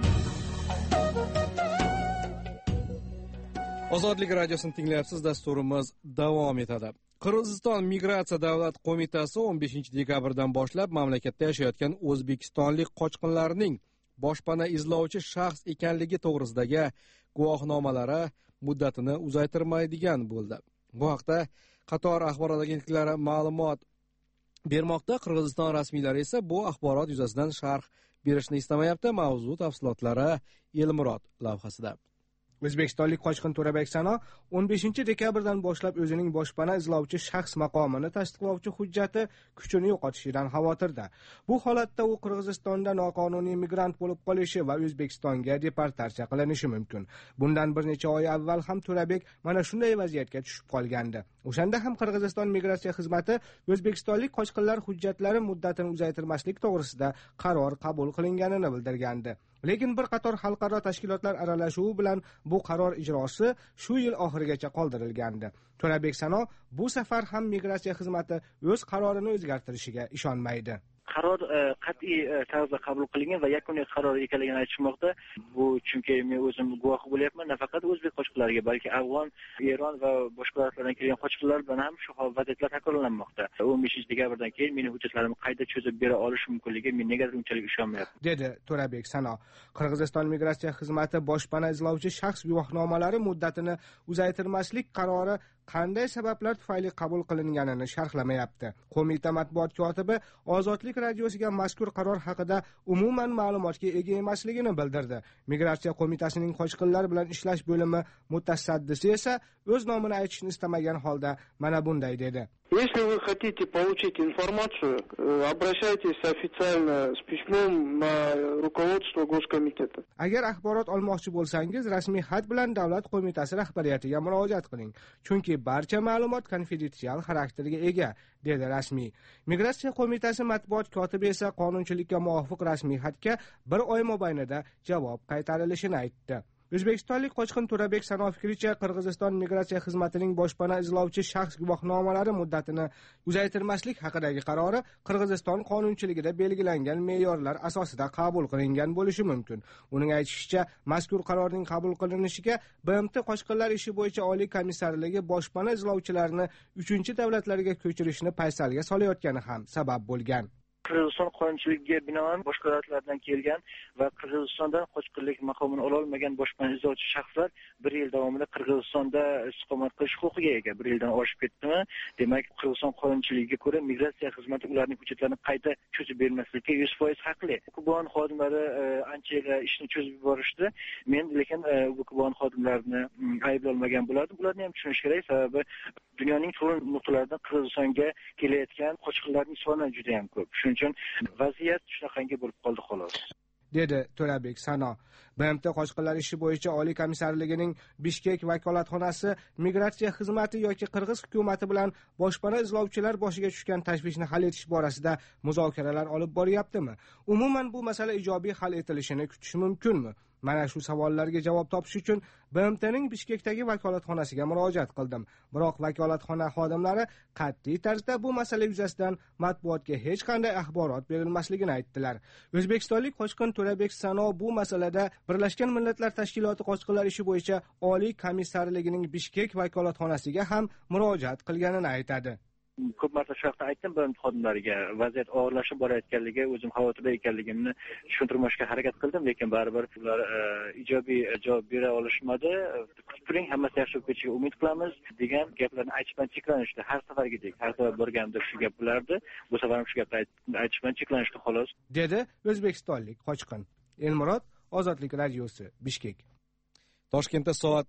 Ozodlik radiosini tinglayapsiz, dasturimiz davom etadi. Qirg'iziston Migratsiya davlat qo'mitasi 15 dekabrdan boshlab mamlakatda yashayotgan o'zbekistonlik qochqinlarning boshpana izlovchi shaxs ekanligi to'g'risidagi guvohnomalari muddatini uzaytirmaydigan bo'ldi. Bu haqda qator axborot agentliklari ma'lumot bermoqda. Qirg'iziston rasmiylari esa bu axborot yuzasidan sharh berishni istamayapti. Mavzu tafsilotlari Elmurod lavhasida. O'zbekistonlik qochqin To'rabek Sano 15 dekabrdan boshlab o'zining boshpana izlovchi shaxs maqomini tasdiqlovchi hujjati kuchini yo'qotishidan xavotirda. Bu holatda u Qirg'izistonda noqonuniy migrant bo'lib qolishi va O'zbekistonga deportatsiya qilinishi mumkin. Bundan bir necha oy avval ham To'rabek mana shunday vaziyatga tushib qolgandi. O'shanda ham Qirg'iziston migratsiya xizmati o'zbekistonlik qochqinlar hujjatlari muddatini uzaytirmaslik to'g'risida qaror qabul qilinganini bildirgandi. Lekin bir qator xalqaro tashkilotlar aralashuvi bilan bu qaror ijrosi shu yil oxirigacha qoldirilgandi. To'rabek Sano bu safar ham migratsiya xizmati o'z qarorini o'zgartirishiga ishonmaydi. Qaror qat'iy tarzda qabul qilingan va yakuniy qaror ekanligini aytishmoqda. Bu chunki men o'zim guvohi bo'lyapman, nafaqat o'zbek qochqinlariga, balki afg'on, Eron va boshqa davlatlardan kelgan qochqinlar bilan ham shu vaziyatlar takrorlanmoqda. 15 dekabrdan keyin mening hujjatlarimni qayta cho'zib bera olish mumkinligiga men negadir unchalik ishonmayapman, dedi To'rabek Sano. Qirg'iziston migratsiya xizmati boshpana izlovchi shaxs guvohnomalari muddatini uzaytirmaslik qarori qanday sabablar tufayli qabul qilinganini sharhlamayapti. Qo'mita matbuot kotibi Ozodlik radiosiga mazkur qaror haqida umuman ma'lumotga ega emasligini bildirdi. Migratsiya qo'mitasining qochqinlar bilan ishlash bo'limi mutasaddisi esa o'z nomini aytishni istamagan holda mana bunday dedi. Если вы хотите получить информацию, обращайтесь официально с письмом на руководство Госкомитета. Agar axborot olmoqchi bo'lsangiz, rasmiy xat bilan davlat qo'mitasi rahbariyatiga murojaat qiling, chunki barcha ma'lumot konfidensial xarakterga ega, dedi rasmiy. Migratsiya qo'mitasi matbuot kotibi esa qonunchilikka muvofiq rasmiy xatga bir oy mobaynida javob qaytarilishini aytdi. O'zbekistonlik qochqin To'rabek Sano fikricha, Qirg'iziston migratsiya xizmatining boshpana izlovchi shaxs guvohnomalari muddatini uzaytirmaslik haqidagi qarori Qirg'iziston qonunchiligida belgilangan me'yorlar asosida qabul qilingan bo'lishi mumkin. Uning aytishicha, mazkur qarorning qabul qilinishiga BMT qochqinlar ishi bo'yicha Oliy komissarligi boshpana izlovchilarni 3 davlatlarga ko'chirishni paysalga solayotgani ham sabab bo'lgan. Qirg'iziston qonunchiligiga binoan boshqa davlatlardan kelgan va Qirg'izistondan qochqinlik maqomini ola olmagan boshpana izlovchi shaxslar 1 yil davomida Qirg'izistonda istiqomat qilish huquqiga ega. 1 yildan oshib ketdimi? Demak, Qirg'iziston qonunchiligiga ko'ra migratsiya xizmati ularning hujjatlarini qayta cho'zib bermaslikka 100% haqli. Kubon xodimlari ancha ishni cho'zib yuborishdi. Men lekin bu Kubon xodimlarini ayblolmagan bo'lardim. Ularni ham tushunish kerak, sababi dunyoning turli nuqtalaridan Qirg'izistonga kelayotgan qochqinlarning soni juda ham ko'p. Shuning uchun vaziyat shunaqangi bo'lib qoldi xolos, dedi To'rabek Sano. BMT qochqinlar ishi bo'yicha Oliy komissarligining Bishkek vakolatxonasi migratsiya xizmati yoki Qirg'iz hukumati bilan boshpana izlovchilar boshiga tushgan tashvishni hal etish borasida muzokaralar olib boryaptimi? Umuman bu masala ijobiy hal etilishini kutish mumkinmi? Mana shu savollarga javob topish uchun BMTning Bishkekdagi vakolatxonasiga murojaat qildim. Biroq vakolatxona xodimlari qat'iy tarzda bu masala yuzasidan matbuotga hech qanday axborot berilmasligini aytdilar. O'zbekistonlik qochqin To'rabek Sano bu masalada Birlashgan Millatlar Tashkiloti qochqinlar ishi bo'yicha Oliy komissarligining Bishkek vakolatxonasiga ham murojaat qilganini aytadi. Ko'p marta shu haqda aytdim BMT xodimlariga, vaziyat og'irlashib borayotganligi, o'zim xavotirda ekanligimni tushuntirmoqqa harakat qildim, lekin baribir ular ijobiy javob bera olishmadi. Kutib turing, hammasi yaxshi bo'lib ketishiga umid qilamiz degan gaplarni aytishdan cheklanishdi. Har safargidek, har safar borganimda shu gap bo'lardi. Bu safar ham shu gapni aytishdan cheklanishdi xolos, dedi o'zbekistonlik qochqin. Elmurod, Ozodlik radiosi, Bishkek. Toshkentda soat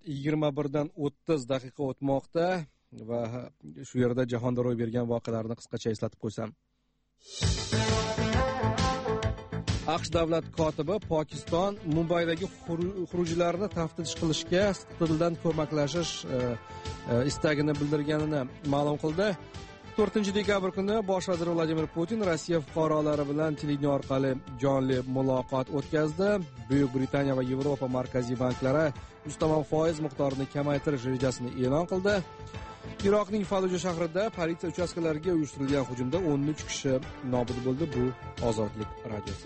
21:30 o'tmoqda. Va shu yerda jahonda ro'y bergan voqealarni qisqacha eslatib qo'ysam. AQSh davlat kotibi Pokiston Mumbaydagi xurujlarni taftish qilishga sidqidildan ko'maklashish istagini bildirganini ma'lum qildi. 4 dekabr kuni bosh vazir Vladimir Putin Rossiya fuqarolari bilan telefon orqali jonli muloqot o'tkazdi. Buyuk Britaniya va Yevropa markaziy banklari ustama foiz miqdorini kamaytirish rejasini e'lon qildi. Iroqning Falluja shahrida politsiya uchastkalariga uyushtirilgan hujumda 13 kishi nobud bo'ldi. Bu Ozodlik radiosi.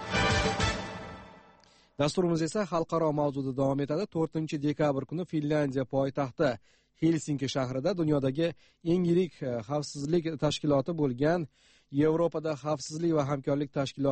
Dasturimiz esa xalqaro mavzuda davom etadi. 4 dekabr kuni Finlyandiya poytaxti Helsinki shahrida dunyodagi eng yirik xavfsizlik tashkiloti bo'lgan Yevropada xavfsizlik va hamkorlik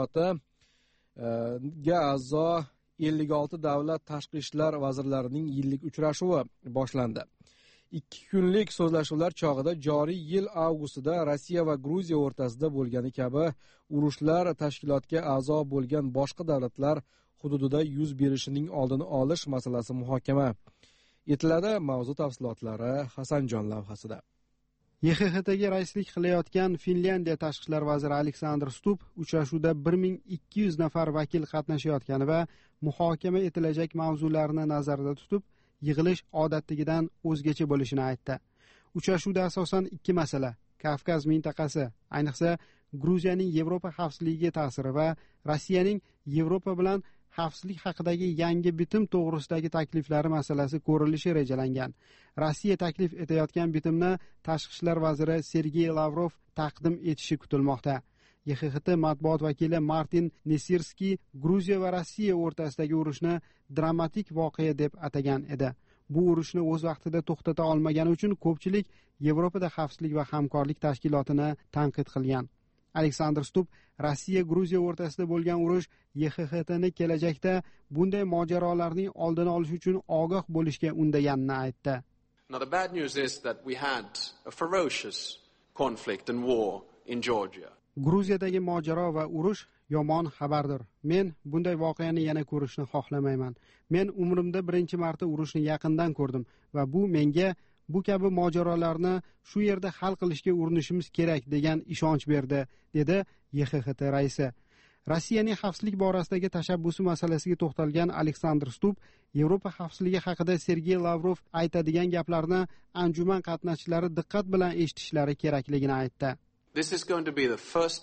tashkilotiga a'zo 56 davlat tashqi ishlar vazirlarining yillik uchrashuvi boshlandi. 2 kunlik so'zlashuvlar chog'ida joriy yil avgustida Rossiya va Gruziya o'rtasida bo'lgani kabi urushlar tashkilotga a'zo bo'lgan boshqa davlatlar hududida yuz berishining oldini olish masalasi muhokama etiladi. Mavzu tafsilotlari Hasanjon lavhasida. YXHTga raislik qilayotgan Finlyandiya tashqi ishlar vaziri Aleksandr Stup uchrashuvda 1200 nafar vakil qatnashayotgani va muhokama etilajak mavzularni nazarda tutib, yig'ilish odatdagidan o'zgacha bo'lishini aytdi. Uchrashuvda asosan 2 masala: Kavkaz mintaqasi, ayniqsa Gruziyaning Yevropa xavfsizligiga ta'siri va Rossiyaning Yevropa bilan xavfsizlik haqidagi yangi bitim to'g'risidagi takliflari masalasi ko'rilishi rejalangan. Rossiya taklif etayotgan bitimni tashqi ishlar vaziri Sergey Lavrov taqdim etishi kutilmoqda. YXHT matbuot vakili Martin Nesirskiy Gruziya va Rossiya o'rtasidagi urushni dramatik voqea deb atagan edi. Bu urushni o'z vaqtida to'xtata olmagani uchun ko'pchilik Yevropada xavfsizlik va hamkorlik tashkilotini tanqid qilgan. Aleksandr Stup Rossiya Gruziya o'rtasida bo'lgan urush YXHTni kelajakda bunday mojarolarning oldini olish uchun ogoh bo'lishga undaganini aytdi. Now the bad news is that we had a ferocious conflict and war in Georgia. Gruziyadagi mojaro va urush yomon xabardir. Men bunday voqeani yana ko'rishni xohlamayman. Men umrimda birinchi marta urushni yaqindan ko'rdim va bu menga bu kabi mojarolarni shu yerda hal qilishga urinishimiz kerak degan ishonch berdi, dedi YXHT raisi. Rossiyaning xavfsizlik borasidagi tashabbusi masalasiga to'xtalgan Aleksandr Stup Yevropa xavfsizligi haqida Sergey Lavrov aytadigan gaplarni anjuman qatnashchilari diqqat bilan eshitishlari kerakligini aytdi. This is going to be the first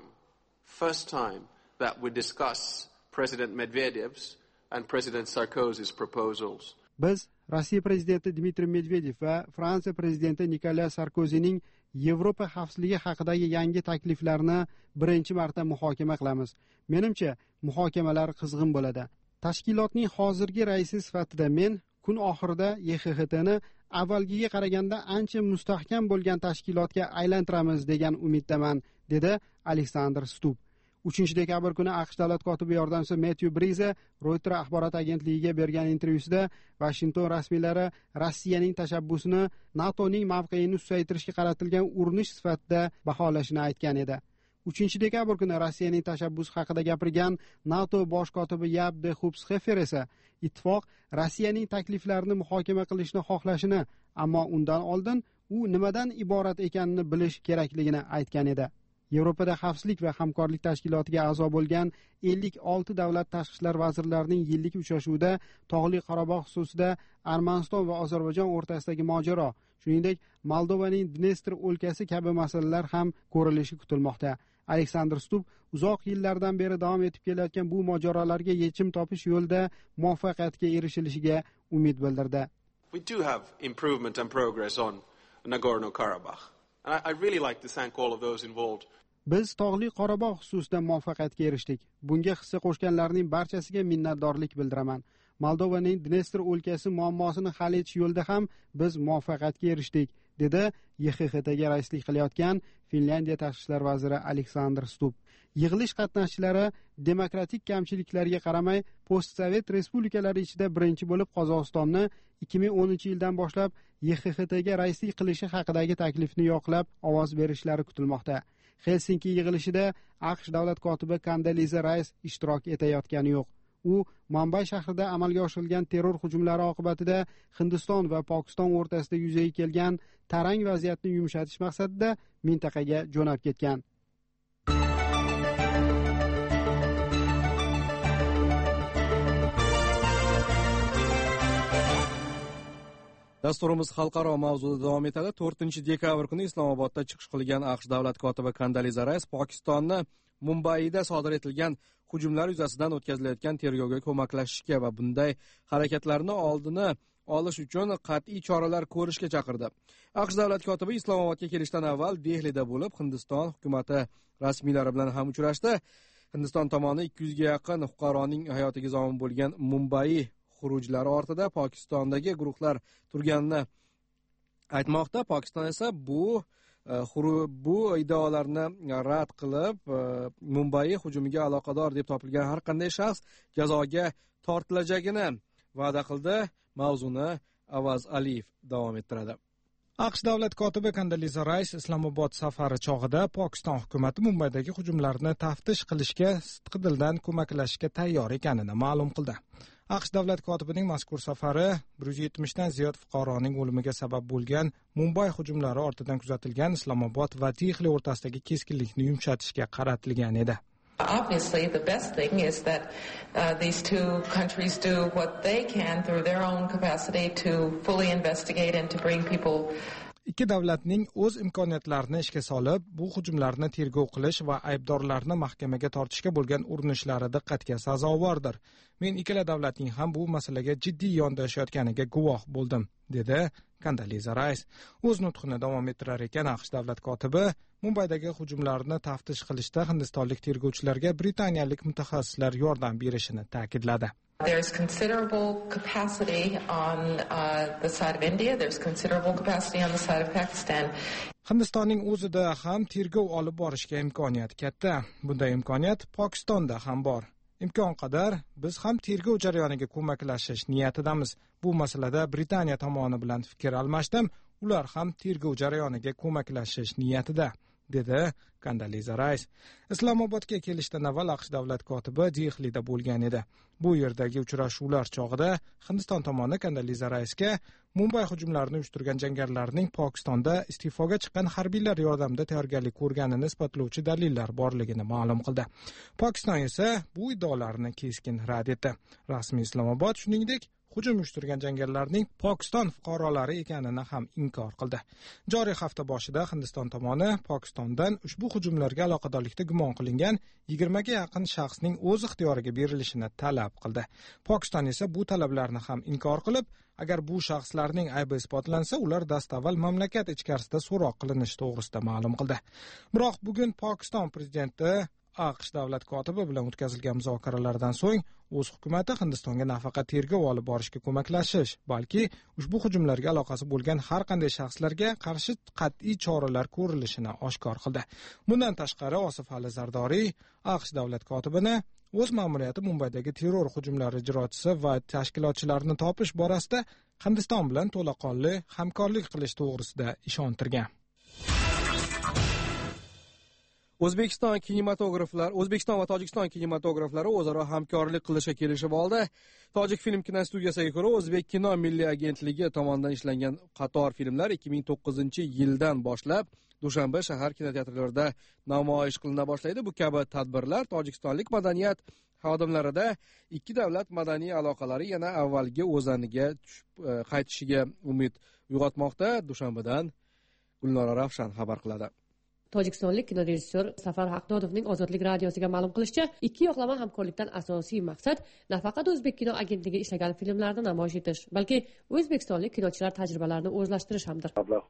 time that we discuss President Medvedev's and President Sarkozy's proposals. Biz Rossiya prezidenti Dmitriy Medvedev va Fransiya prezidenti Nikolas Sarkozyning Yevropa xavfsizligi haqidagi yangi takliflarini birinchi marta muhokama qilamiz. Menimcha, muhokamalar qizg'in bo'ladi. Tashkilotning hozirgi raisi sifatida men kun oxirida YXHTni avvalgiga qaraganda ancha mustahkam bo'lgan tashkilotga aylantiramiz degan umiddaman, dedi Aleksandr Stup. 3 dekabr kuni AQSh davlat kotibi yordamchisi Matthew Brize Reuters axborot agentligiga bergan intervyusida Washington rasmiylari Rossiyaning tashabbusini NATOning mavqeini susaytirishga qaratilgan urinish sifatida baholashini aytgan edi. 3 dekabr kuni Rossiyaning tashabbusi haqida gapirgan NATO bosh kotibi Jaap de Hoop-Scheffer esa ittifoq Rossiyaning takliflarini muhokama qilishni xohlashini, ammo undan oldin u nimadan iborat ekanini bilish kerakligini aytgan edi. Yevropada xavfsizlik va hamkorlik tashkilotiga a'zo bo'lgan 56 davlat tashqi ishlar vazirlarining yillik uchrashuvida Tog'li Qorabog' xususida Armaniston va Ozarbayjon o'rtasidagi mojaro, shuningdek Moldovaning Dnestr o'lkasi kabi masalalar ham ko'rilishi kutilmoqda. Aleksandr Stup uzoq yillardan beri davom etib kelayotgan bu mojarolarga yechim topish yo'lida muvaffaqiyatga erishilishiga umid bildirdi. We do have improvement and progress on Nagorno-Karabakh. And I really like to thank all of those involved. Biz Tog'li Qorabog' xususida muvaffaqiyatga erishdik. Bunga hissa qo'shganlarning barchasiga minnatdorlik bildiraman. Moldovaning Dnestr o'lkasi muammosini hal etish yo'lida ham biz muvaffaqiyatga erishdik, dedi YXHTga raislik qilayotgan Finlyandiya tashqi ishlar vaziri Aleksandr Stup. Yig'ilish qatnashchilari demokratik kamchiliklarga qaramay postsovet respublikalari ichida birinchi bo'lib Qozog'istonni 2010-yildan boshlab YXHTga raislik qilishi haqidagi taklifni yoqlab ovoz berishlari kutilmoqda. Helsinki yig'ilishida AQSh davlat kotibi Condoleezza Rice ishtirok etayotgani yo'q. U Mumbai shahrida amalga oshirilgan terror hujumlari oqibatida Hindiston va Pokiston o'rtasida yuzaga kelgan tarang vaziyatni yumshatish maqsadida mintaqaga jo'nab ketgan. Dasturimiz xalqaro mavzuda davom etadi. 4-dekabr kuni Islomobodda chiqish qilgan AQSh davlat kotibi Kandaliza Rais Pokistonni Mumbayda sodir etilgan hujumlar yuzasidan o'tkazilayotgan tergovga ko'maklashishga va bunday harakatlarni oldini olish uchun qat'iy choralar ko'rishga chaqirdi. AQSh davlat kotibi Islomobodga kelishdan avval Dehlida bo'lib, Hindiston hukumati rasmiylari bilan ham uchrashdi. Hindiston tomoni 200 ga yaqin fuqaroning hayotiga zomin bo'lgan Mumbai xurujlari ortida Pokistondagi guruhlar turganini aytmoqda. Pokiston esa bu iddaolarni rad qilib, Mumbai hujumiga aloqador deb topilgan har qanday shaxs jazoga tortilajagini va'da qildi. Mavzuni Avaz Aliyev davom ettiradi. AQSh davlat kotibi Kandaliza Rais Islomobod safari chog'ida Pokiston hukumati Mumbaydagi hujumlarni taftish qilishga sidqidildan ko'maklashishga tayyor ekanini ma'lum qildi. AQSh davlat kotibining mazkur safari 170 dan ziyod fuqaroning o'limiga sabab bo'lgan Mumbay hujumlari ortidan kuzatilgan Islomobod va Dehli o'rtasidagi keskinlikni yumshatishga qaratilgan edi. Obviously, the best thing is that these two countries do what they can through their own capacity to fully investigate and to bring people. Ikki davlatning o'z imkoniyatlarini ishga solib, bu hujumlarni tergov qilish va aybdorlarni mahkamaga tortishga bo'lgan urinishlari diqqatga sazovordir. Men ikkala davlatning ham bu masalaga jiddiy yondashayotganiga guvoh bo'ldim, dedi Kandaliza Rais. O'z nutqini davom ettirar ekan AQSh davlat kotibi Mumbaydagi hujumlarni taftish qilishda hindistonlik tergovchilarga britaniyalik mutaxassislar yordam berishini ta'kidladi. There's considerable capacity on the side of India. There's considerable capacity on the side of Pakistan. Hindistonning o'zida ham tergov olib borishga imkoniyat katta. Bunday imkoniyat Pokistonda ham bor. Imkon qadar biz ham tergov jarayoniga ko'maklashish niyatidamiz. Bu masalada Britaniya tomoni bilan fikr almashdim. Ular ham tergov jarayoniga ko'maklashish niyatida, dedi Kandaliza Rais. Islomobodga kelishdan avval AQSh davlat kotibi Dehlida bo'lgan edi. Bu yerdagi uchrashuvlar chog'ida Hindiston tomoni Kandaliza Raisga Mumbay hujumlarini uyushtirgan jangarilarning Pokistonda iste'foga chiqqan harbiylar yordamida tayyorgarlik ko'rganini isbotlovchi dalillar borligini ma'lum qildi. Pokiston esa bu iddaolarni keskin rad etdi. Rasmiy Islomobod shuningdek hujum uyushtirgan jangarilarning Pokiston fuqarolari ekanini ham inkor qildi. Joriy hafta boshida Hindiston tomoni Pokistondan ushbu hujumlarga aloqadorlikda gumon qilingan 20 ga yaqin shaxsning o'z ixtiyoriga berilishini talab qildi. Pokiston esa bu talablarni ham inkor qilib, agar bu shaxslarning aybi isbotlansa, ular dastavval mamlakat ichkarisida so'roq qilinishi to'g'risida ma'lum qildi. Biroq bugun Pokiston prezidenti AQSh davlat kotibi bilan o'tkazilgan muzokaralardan so'ng o'z hukumati Hindistonga nafaqat tergov olib borishga ko'maklashish, balki ushbu hujumlarga aloqasi bo'lgan har qanday shaxslarga qarshi qat'iy choralar ko'rilishini oshkor qildi. Bundan tashqari Osif Ali Zardoriy AQSh davlat kotibini o'z ma'muriyati Mumbaydagi terror hujumlari ijrochisi va tashkilotchilarini topish borasida Hindiston bilan to'laqonli hamkorlik qilish to'g'risida ishontirgan. O'zbekiston va Tojikiston kinematograflari o'zaro hamkorlik qilishga kelishib oldi. Tojik film kinostudiyasiga ko'ra, O'zbek kino milliy agentligi tomonidan ishlangan qator filmlar 2009-yildan boshlab Dushanba shahar kinoteatrlarida namoyish qilina boshlaydi. Bu kabi tadbirlar tojikistonlik madaniyat xodimlarida ikki davlat madaniy aloqalari yana avvalgi o'zaniga qaytishiga umid uyg'otmoqda. Dushanbadan Gulnora Ravshan xabar qiladi. Tojikistonlik kinorejissyor Safar Haqdodovning Ozodlik radiosiga ma'lum qilishicha, ikki yoqlama hamkorlikdan asosiy maqsad nafaqat O'zbek kino agentligi ishlagan filmlarni namoyish etish, balki o'zbekistonlik kinochilar tajribalarini o'zlashtirish hamdir.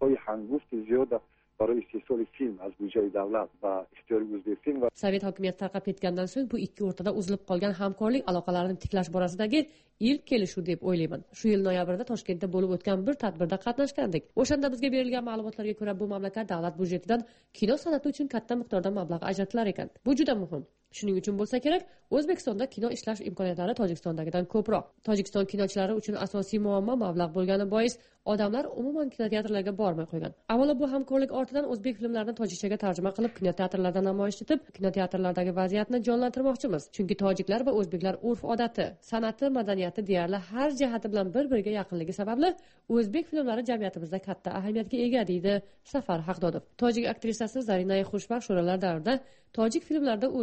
برای استحصال فیلم از بودجه دولت و اختیار o'zbek film va Sovet hokimiyati tarqab ketgandan so'ng bu ikki o'rtada uzilib qolgan hamkorlik aloqalarini tiklash borasidagi ilk kelishuv deb o'ylayman. Shu yil noyabrda Toshkentda bo'lib o'tgan bir tadbirda qatnashgandik. O'shanda bizga berilgan ma'lumotlarga ko'ra, bu mamlakat davlat budjetidan kino san'ati uchun katta miqdorda mablag' ajratilar ekan. Bu juda muhim. Shuning uchun bo'lsa kerak, O'zbekistonda kino ishlash imkoniyatlari Tojikistondagidan ko'proq. Tojikiston kinochilari uchun asosiy muammo mablag' bo'lgani bois odamlar umuman kinoteatrlarga bormay qo'ygan. Avvalo bu hamkorlik ortidan o'zbek filmlarini tojikchaga tarjima qilib kinoteatrlarda namoyish etib, kinoteatrlardagi vaziyatni jonlantirmoqchimiz. Chunki tojiklar va o'zbeklar urf-odati, san'ati, madaniyati deyarli har jihati bilan bir-biriga yaqinligi sababli o'zbek filmlari jamiyatimizda katta ahamiyatga ega, deydi Safar Haqdodov. Tojik aktrisasi Zarina Xushbaxsh o'ralar davrida tojik filmlarida o'zbek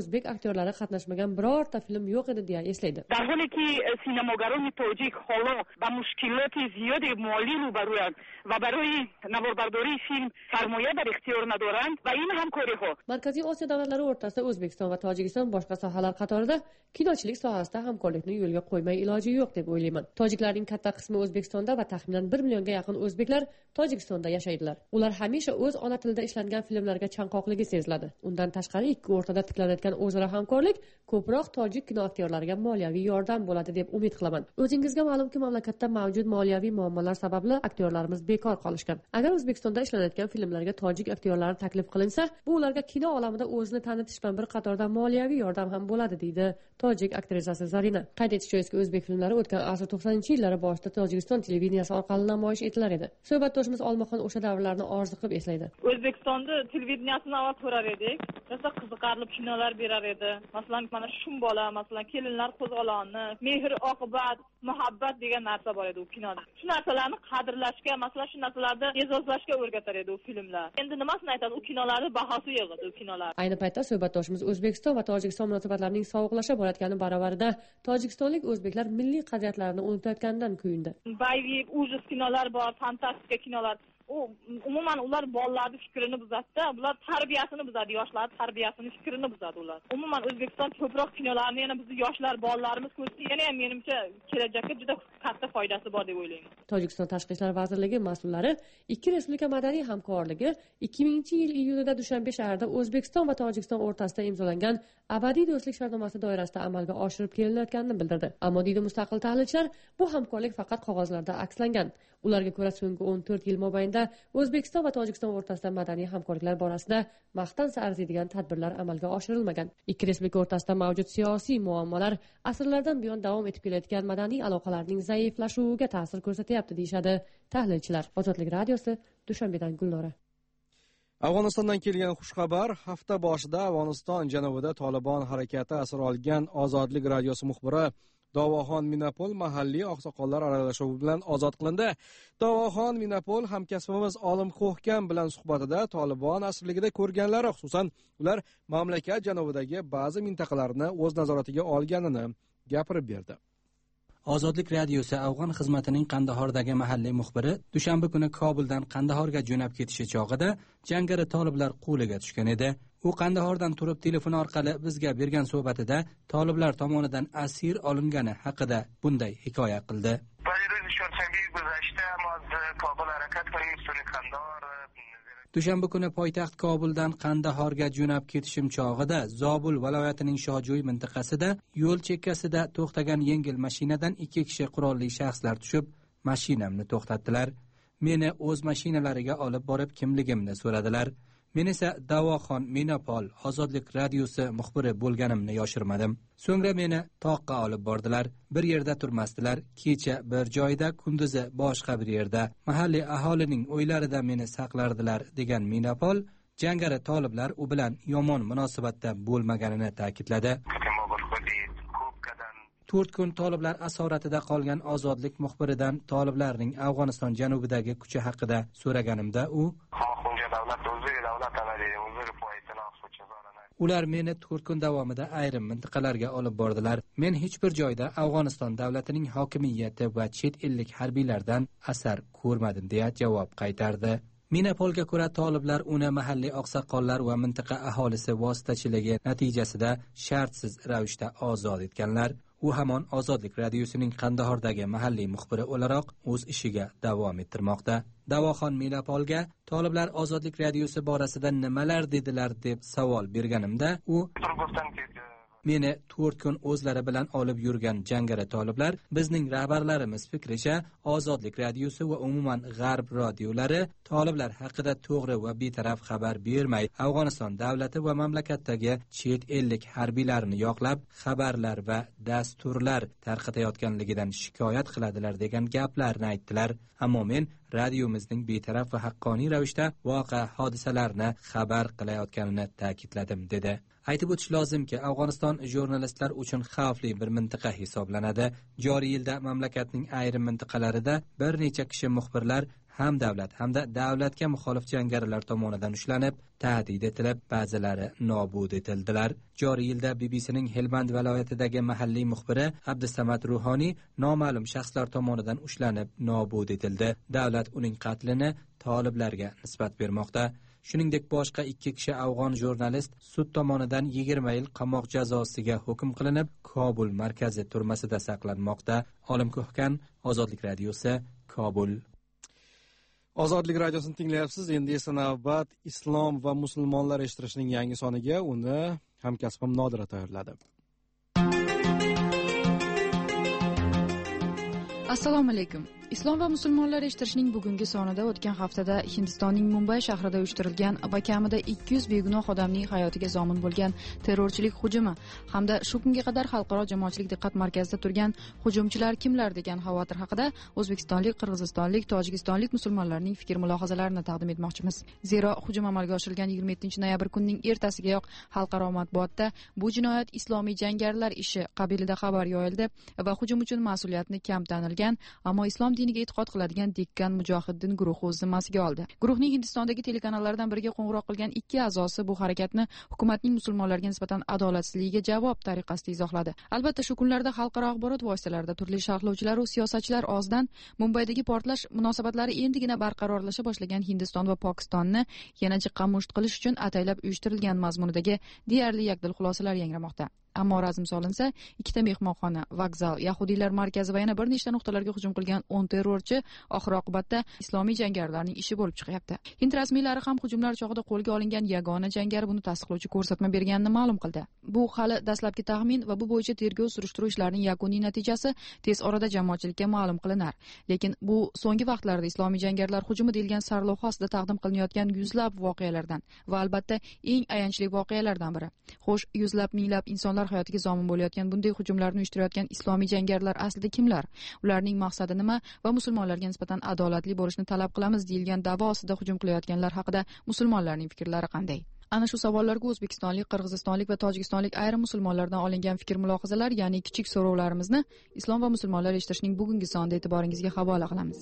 aktyorlari qatnashmagan birorta film yo'q edi deya eslaydi. در حالی که سینماگران تاجیک حالا با مشکلات زیادی مالی روبرویند و برای نواربرداری فیلم سرمایه در اختیار ندارند و این همکاری ها Markaziy Osiyo davlatlari o'rtasida O'zbekiston va Tojikiston boshqa sohalar qatorida kinochilik sohasida hamkorlikni yo'lga qo'ymay iloji yo'q deb o'ylayman. Tojiklarning katta qismi O'zbekistonda va taxminan 1 millionga yaqin o'zbeklar Tojikistonda yashaydilar. Ular hamisha o'z ona tilida ishlangan filmlarga chanqoqligi seziladi. Undan tashqari ikki o'rtada tiklanayotgan o'zaro hamkorlik ko'proq tojik kino aktyorlariga moliyaviy yordam bo'ladi deb umid qilaman. O'zingizga ma'lumki, mamlakatda mavjud moliyaviy muammolar sababli aktyorlarimiz bekor qolishgan. Agar O'zbekistonda ishlanayotgan filmlarga tojik aktyorlari taklif qilinsa, bu ularga kino olamida o'zini tanitish bilan bir qatorda moliyaviy yordam ham bo'ladi, deydi tojik aktrisasi Zarina. Qayd etish joizki, o'zbek filmlari o'tgan asr 90-yillari boshida Tojikiston televideniyasi orqali namoyish etilar edi. Suhbatdoshimiz Olmaxon o'sha davrlarni orziqib eslaydi. O'zbekistonda televideniyasini avval ko'rar edik. Rosa qiziqarli kinolar berar edi. Masalan, mana Shumbola, masalan, Kelinlar qo'zg'oloni, Mehr oqibat, muhabbat degan narsa bor edi u kinoda. Shu narsalarni qadrlashga, masalan, shu narsalarni e'zozlashga o'rgatar edi u filmlar. Endi nimasini aytadi, u kinolarni bahosi yo'q edi u kinolar. Ayni paytda suhbatdoshimiz O'zbekiston va Tojikiston munosabatlarining sovuqlasha borayotgani baravarida tojikistonlik o'zbeklar milliy qadriyatlarini unutayotganidan kuyundi. Bayvik, ujus kinolar bor, fantastika kinolar. Umuman ular bolalarning fikrini buzadi, bular tarbiyasini buzadi, yoshlar tarbiyasini, fikrini buzadi ular. Umuman O'zbekiston ko'proq kinolarni yana biz yoshlar, bolalarimiz ko'rsa, yana ham menimcha kelajakka juda katta foydasi bor deb o'ylayman. Tojikiston Tashqi ishlar vazirligi mas'ullari ikki respublika madaniy hamkorligi 2000-yil iyulida Dushanbe shahrida O'zbekiston va Tojikiston o'rtasida imzolangan abadiy do'stlik shartnomasi doirasida amalga oshirib kelinayotganini bildirdi. Ammo deydi mustaqil tahlilchilar, bu hamkorlik faqat qog'ozlarda akslangan. Ularga ko'ra, so'nggi 14 yil mobaynida O'zbekiston va Tojikiston o'rtasida madaniy hamkorliklar borasida maqtansa arziydigan tadbirlar amalga oshirilmagan. Ikki respublika o'rtasida mavjud siyosiy muammolar asrlardan buyon davom etib kelayotgan madaniy aloqalarning zaiflashuviga ta'sir ko'rsatyapti, deyishadi tahlilchilar. Ozodlik radiosi, Dushanbedan Gulnora. Afg'onistondan kelgan xushxabar. Hafta boshida Afg'oniston janubida Tolibon harakati asir olgan Ozodlik radiosi muxbiri Davoxon Minapol mahalliy oqsoqollar aralashuvi bilan ozod qilindi. Davoxon Minapol hamkasbimiz Olim Qo'hkam bilan suhbatida Tolibon asirligida ko'rganlari, xususan ular mamlakat janubidagi ba'zi mintaqalarni o'z nazoratiga olganini gapirib berdi. Ozodlik radiosi Afg'on xizmatining Qandahordagi mahalliy muxbiri dushanba kuni Kobuldan Qandahorga jo'nab ketishi chog'ida jangari toliblar qo'liga tushgan edi. U Qandahordan turib telefon orqali bizga bergan suhbatida toliblar tomonidan asir olingani haqida bunday hikoya qildi. Dushanba kuni poytaxt Kobuldan Qandahorga jo'nab ketishim chog'ida Zobul viloyatining Shojo'y mintaqasida yo'l chekkasida to'xtagan yengil mashinadan ikki kishi qurolli shaxslar tushib, mashinamni to'xtatdilar. Meni o'z mashinalariga olib borib kimligimni so'radilar. Men esa Davoxon Minapol Ozodlik radiosi muxbiri bo'lganimni yoshirmadim. So'ngra meni toqqa olib bordilar. Bir yerda turmasdilar. Kecha bir joyda, kunduzi boshqa bir yerda. Mahalliy aholining uylarida meni saqlardilar, degan Minapol jangari toliblar u bilan yomon munosabatda bo'lmaganini ta'kidladi. 4 kun toliblar asoratida qolgan Ozodlik muxbiridan toliblarning Afg'oniston janubidagi kuchi haqida so'raganimda u ular meni 4 kun davomida ayrim mintaqalarga olib bordilar. Men hech bir joyda Afg'oniston davlatining hokimiyati va chet ellik harbiylardan asar ko'rmadim, deya javob qaytardi. Minapolga ko'ra toliblar uni mahalliy oqsoqollar va mintaqa aholisi vositachiligi natijasida shartsiz ravishda ozod etganlar. U hamon Ozodlik radiosining Qandahordagi mahalliy muxbiri o'laroq o'z ishiga davom ettirmoqda. Davoxon Minapolga toliblar Ozodlik radiosi borasida nimalar dedilar deb savol berganimda u meni 4 kun o'zlari bilan olib yurgan jangari toliblar bizning rahbarlarimiz fikricha Ozodlik radiosi va umuman g'arb radiolari toliblar haqida to'g'ri va betaraf xabar bermay Afg'oniston davlati va mamlakatdagi chet ellik harbiylarni yoqlab xabarlar va dasturlar tarqatayotganligidan shikoyat qiladilar degan gaplarni aytdilar. Ammo men radiomizning betaraf va haqqoniy ravishda voqea hodisalarni xabar qilayotganini ta'kidladim, dedi. Aytib o'tish lozimki, Afg'oniston jurnalistlar uchun xavfli bir mintaqa hisoblanadi. Joriy yilda mamlakatning ayrim mintaqalarida bir necha kishi muxbirlar ham davlat hamda davlatga muxolif jangarilar tomonidan ushlanib, tahdid etilib, ba'zilari nobud etildilar. Joriy yilda BBCning Helmand viloyatidagi mahalliy muxbiri Abdusamad Ruhoniy noma'lum shaxslar tomonidan ushlanib, nobud etildi. Davlat uning qatlini toliblarga nisbat bermoqda. Shuningdek, boshqa 2 kishi afg'on jurnalist sud tomonidan 20 yil qamoq jazosiga hukm qilinib, Kobul markaziy turmasida saqlanmoqda. Olim Ko'hkan, Ozodlik radiosi, Kobul. Ozodlik radiosini tinglayapsiz. Endi esa navbat Islom va musulmonlar eshittirishning yangi soniga. Uni hamkasbim Nodira tayyorladi. Assalomu alaykum. Islom va musulmonlar eshittirishning bugungi sonida o'tgan haftada Hindistonning Mumbay shahrida uyushtirilgan va kamida 200 begunoh odamning hayotiga zomin bo'lgan terrorchilik hujumi hamda shu kunga qadar xalqaro jamoatchilik diqqat markazida turgan hujumchilar kimlar degan xavotir haqida o'zbekistonlik, qirg'izistonlik, tojikistonlik musulmonlarning fikr-mulohazalarini taqdim etmoqchimiz. Zero hujum amalga oshirilgan 27-noyabr kunining ertasigayoq xalqaro matbuotda bu jinoyat islomiy jangarilar ishi qabilida xabar yoyildi va hujum uchun mas'uliyatni kam tanilgan, ammo islom diniga e'tiqod qiladigan Dekkan mujohiddin guruhi o'z zimmasiga oldi. Guruhning Hindistondagi telekanallardan biriga qo'ng'iroq qilgan 2 a'zosi bu harakatni hukumatning musulmonlarga nisbatan adolatsizligiga javob tariqasida izohladi. Albatta, shu kunlarda xalqaro axborot vositalarida turli sharhlovchilar va siyosatchilar og'zidan Mumbaydagi portlash munosabatlari endigina barqarorlasha boshlagan Hindiston va Pokistonni yana jiqqa musht qilish uchun ataylab uyushtirilgan mazmunidagi deyarli yakdil xulosalar yangramoqda. Ammo razm solinsa, 2 mehmonxona, vokzal, yahudiylar markazi va yana bir nechta nuqtalarga hujum qilgan 10 terrorchi oxir oqibatda islomiy jangarilarning ishi bo'lib chiqyapti. Hind rasmiylari ham hujumlar chog'ida qo'lga olingan yagona jangari buni tasdiqlovchi ko'rsatma berganini ma'lum qildi. Bu hali dastlabki taxmin va bu bo'yicha tergov surishtiruv ishlarining yakuniy natijasi tez orada jamoatchilikka ma'lum qilinar. Lekin bu so'nggi vaqtlarda islomiy jangarilar hujumi deilgan sarlavha ostida taqdim qilinayotgan yuzlab voqealardan va albatta eng ayanchli voqealardan biri. Xo'sh, yuzlab minglab insonlar hayotiga zomin bo'layotgan bunday hujumlarni uyushtirayotgan islomiy jangarilar aslida kimlar? Ularning maqsadi nima va musulmonlarga nisbatan adolatli bo'lishni talab qilamiz deyilgan da'vo ostida hujum qilayotganlar haqida musulmonlarning fikrlari qanday? Ana shu savollarga o'zbekistonlik, qirg'izistonlik va tojikistonlik ayrim musulmonlardan olingan fikr-mulohazalar, ya'ni kichik so'rovlarimizni Islom va musulmonlar eshittirishning bugungi sonida e'tiboringizga havola qilamiz.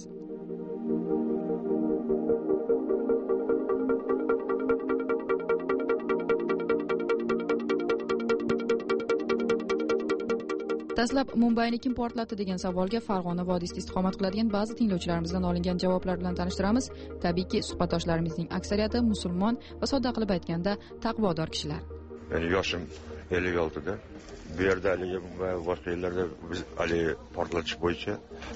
Dastlab Mumbayni kim portlatdi degan savolga Farg'ona vodiysida istiqomat qiladigan ba'zi tinglovchilarimizdan olingan javoblar bilan tanishtiramiz. Tabiiyki, suhbatdoshlarimizning aksariyati musulmon va sodda qilib aytganda taqvodor kishilar. Meni yoshim 56 da. Bu yerda haligi boshqa yerlarda biz haligi portlatish bo'yicha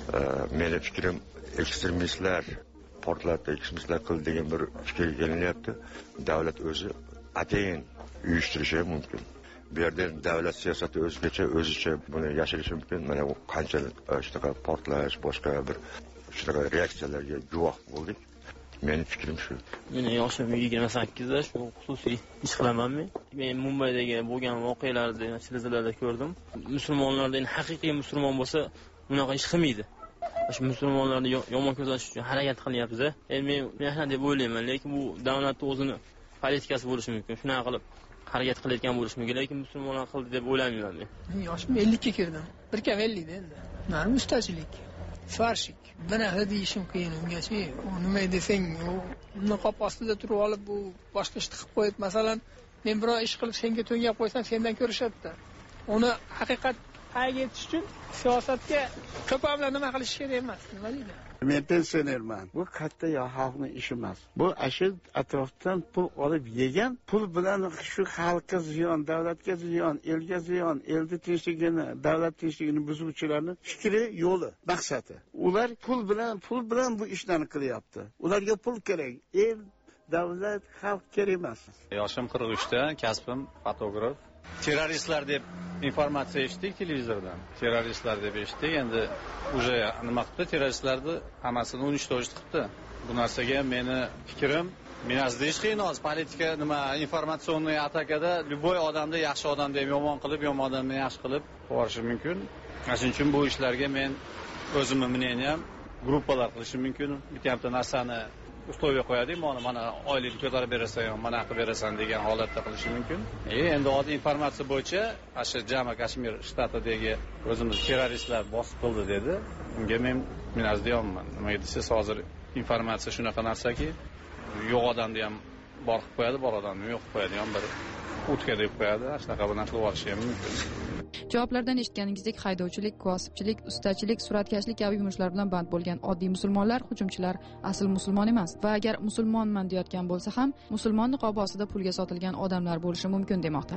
meni fikrim ekstremistlar portlatdi, ekstremistlar qildi degan bir fikr kelinyapti. Davlat o'zi atayin uyushtirishi mumkin. Bu yerda davlat siyosati o'zicha buni yashirishi mumkin. Mana u qancha shunaqa portlash, boshqa bir shunaqa reaksiyalarga guvoh bo'ldik. Mening fikrim shu. Meni yoshim 28 da, shu xususiy ish qilaman men. Men Mumbaydagi bo'lgan voqealarni televiziyalarda ko'rdim. Musulmonlarda haqiqiy musulmon bo'lsa, bunaqa ish qilmaydi. Shu musulmonlarni yomon ko'rsatish uchun harakat qilyapmiz. Men shunday deb o'ylayman, lekin bu davlatning o'zini politikasi bo'lishi mumkin. Shunaqa qilib harakat qilayotgan bo'lishi mumkin, lekin musulmonlar qildi deb o'ylamayman men. Yoshim 50 ga kirdim. Bir kam 50 da endi. Mana ustachilik, farshik. Bunaqa deyishim qiyin ungacha. U nima desang, u niqob ostida turib olib bu boshqa ish qilib qo'yib, masalan, men biror ish qilib senga to'ngab qo'ysam, sendan ko'rishadi-da. Uni haqiqat tagiga yetish uchun siyosatga ko'pam bilan nima qilish kerak emas. Nima deydi? Men pensionerman. Bu katta yo xalqning ishi emas. Bu ashid atrofdan pul olib yegan, pul bilan shu xalqqa ziyon, davlatga ziyon, elga ziyon, elni tinchligini, davlat tinchligini buzuvchilarning fikri, yo'li, maqsadi. Ular pul bilan bu ishlarni qilyapti. Ularga pul kerak. El, davlat, xalq kerak emas. Yoshim 43 da, kasbim fotograf. Terroristlar deb informatsiya eshitdik televizordan. Terroristlar deb eshitdik. Endi уже nima qildi? Terroristlarni hammasini unishtirib qildi. Bu narsaga meni fikrim, men azda hech qiyin hozir politika nima informatsionniy atakada любой odamni yaxshi odam deb yomon qilib, yomon odamni yaxshi qilib borishi mumkin. Shuning uchun bu ishlarga men o'zimning мнением gruppalar qilishim mumkin. Bitta narsani условия qo'yadik, mana oylikni ko'tarib berasan, mana qilib berasan degan holatda qilishi mumkin. Endi oddiy informatsiya bo'yicha o'sha Jammu Kashmir shtatidagi o'zimiz terroristlar bosib qildi dedi. Unga men azdiyomman. Nimaga desiz, hozir informatsiya shunaqa narsaki, yo'q odamni ham bor qilib qo'yadi, bor odamni yo'q qilib qo'yadi, ham bir o'tga deb qo'yadi, shunaqa bunaqa qilib yuborishi ham mumkin. Javoblardan eshitganingizdek, haydovchilik, kosibchilik, ustachilik, suratkashlik kabi yumushlar bilan band bo'lgan oddiy musulmonlar, hujumchilar asl musulmon emas va agar musulmonman deyotgan bo'lsa ham, musulmon niqobi ostida pulga sotilgan odamlar bo'lishi mumkin demoqda.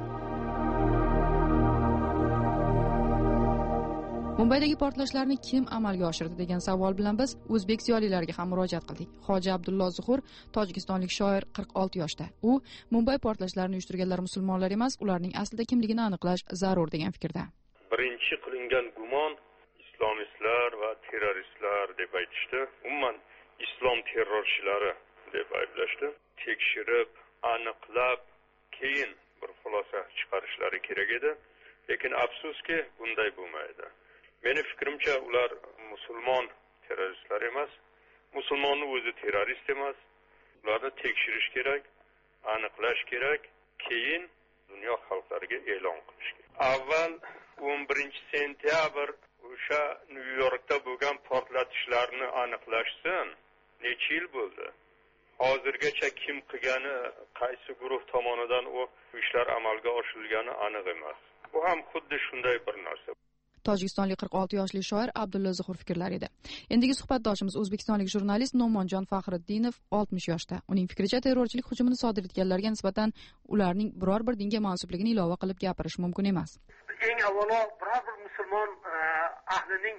Mumbaydagi portlashlarni kim amalga oshirdi degan savol bilan biz o'zbek ziyolilariga ham murojaat qildik. Hoji Abdullo Zuhur, tojikistonlik shoir, 46 yoshda. U Mumbay portlashlarini uyushtirganlar musulmonlar emas, ularning aslida kimligini aniqlash zarur degan fikrda. Birinchi qilingan gumon islomistlar va terroristlar deb aytishdi. Umuman islom terrorchilari deb ayblashdi. Tekshirib, aniqlab, keyin bir xulosa chiqarishlari kerak edi. Lekin afsuski bunday bo'lmaydi. Meni fikrimcha ular musulmon terroristlar emas, musulmonni o'zi terrorist emas. Ularni tekshirish kerak, aniqlash kerak, keyin dunyo xalqlariga e'lon qilish kerak. Avval 11-sentyabr o'sha Nyu-Yorkda bo'lgan portlatishlarni aniqlashsin. Necha yil bo'ldi? Hozirgacha kim qilgani, qaysi guruh tomonidan u ishlar amalga oshirilgani aniq emas. Bu ham xuddi shunday bir narsa. Tojikistonlik 46 yoshli shoir Abdulla Zuhur fikrlari edi. Endigi suhbatdoshimiz o'zbekistonlik jurnalist No'monjon Faxriddinov 60 yoshda. Uning fikricha terrorchilik hujumini sodir etganlarga nisbatan ularning biror bir dinga mansubligini ilova qilib gapirish mumkin emas. Eng avvalo biror bir musulmon ahlining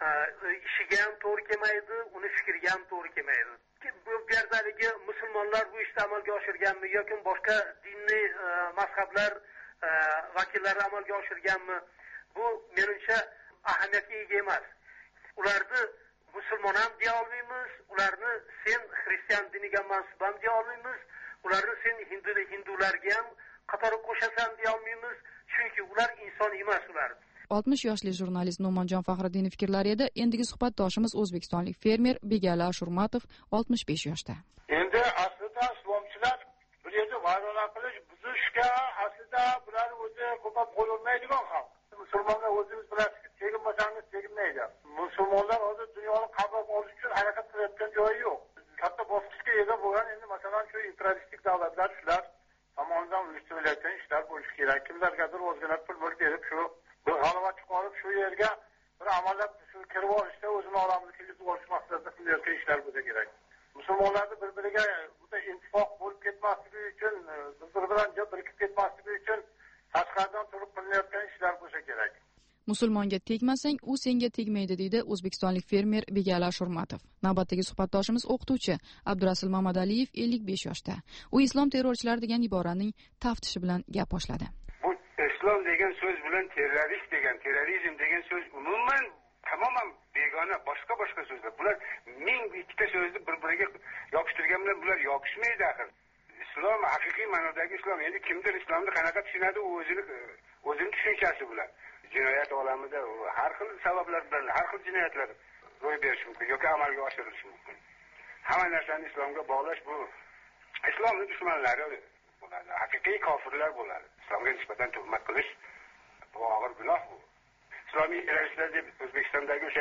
ishiga ham to'g'ri kelmaydi, uni fikriga ham to'g'ri kelmaydi. Bu yerdagi musulmonlar bu ishni amalga oshirganmi yoki boshqa dinni mazhablar vakillari amalga oshirganmi? Bu menimcha ahamiyatga ega emas. Ularni musulmon ham deya olmaymiz, ularni sen xristian diniga mansub ham deya olmaymiz, ularni sen hindularga ham qatorga qo'shasan deya olmaymiz, chunki ular inson emas ular. 60 yoshli jurnalist No'monjon Faxriddinov fikrlari edi. Endigi suhbatdoshimiz o'zbekistonlik fermer Begala Ashurmatov 65 yoshda. Endi aslida islomchilar bu yerda vayronalar qilish, buzishga aslida bular o'zi ko'pab qo'yilmaydigan xalq. Musulmonlar o'zimiz bilasizki, teginmasangiz teginmaydi. Musulmonlar hozir dunyoni qabrab olish uchun harakat qilayotgan joyi yo'q. Katta bosqichga ega bo'lgan endi masalan shu imperialistik davlatlar shular tomonidan uyushtirilayotgan ishlar bo'lishi kerak. Kimlargadir o'zgina pul berib shu bir g'alaba chiqarib shu yerga bir amallab shu kirib olishda o'zini olamini kelib olish maqsadida qilayotgan ishlar bo'lsa kerak. Musulmonlarni bir-biriga juda ittifoq bo'lib ketmasligi uchun, bir-biri bilan birikib ketmasligi uchun tashqaridan turib qilinayotgan ishlar bo'lsa kerak. Musulmonga tegmasang, u senga tegmaydi deydi o'zbekistonlik fermer Begala Ashurmatov. Navbatdagi suhbatdoshimiz o'qituvchi Abdurasul Mamadaliyev 55 yoshda. U islom terrorchilari degan iboraning taftishi bilan gap boshladi. Bu islom degan so'z bilan terrorist degan, terrorizm degan so'z umuman tamoman begona, boshqa so'zlar. Bular ming ikkita so'zni bir-biriga yopishtirgan bilan bular yopishmaydi axir. Islom haqiqiy ma'nodagi islom. Endi kimdir islomni qanaqa tushunadi, u o'zining tushunchasi bilan. Jinoyat olamida har xil sabablar bilan har xil jinoyatlar ro'y berishi mumkin yoki amalga oshirilishi mumkin. Hamma narsani islomga bog'lash bu islomning dushmanlari bo'ladi. Haqiqiy kofirlar bo'ladi. Islomga nisbatan tuhmat qilish bu og'ir gunoh bu. Islomiy terroristlar deb O'zbekistondagi o'sha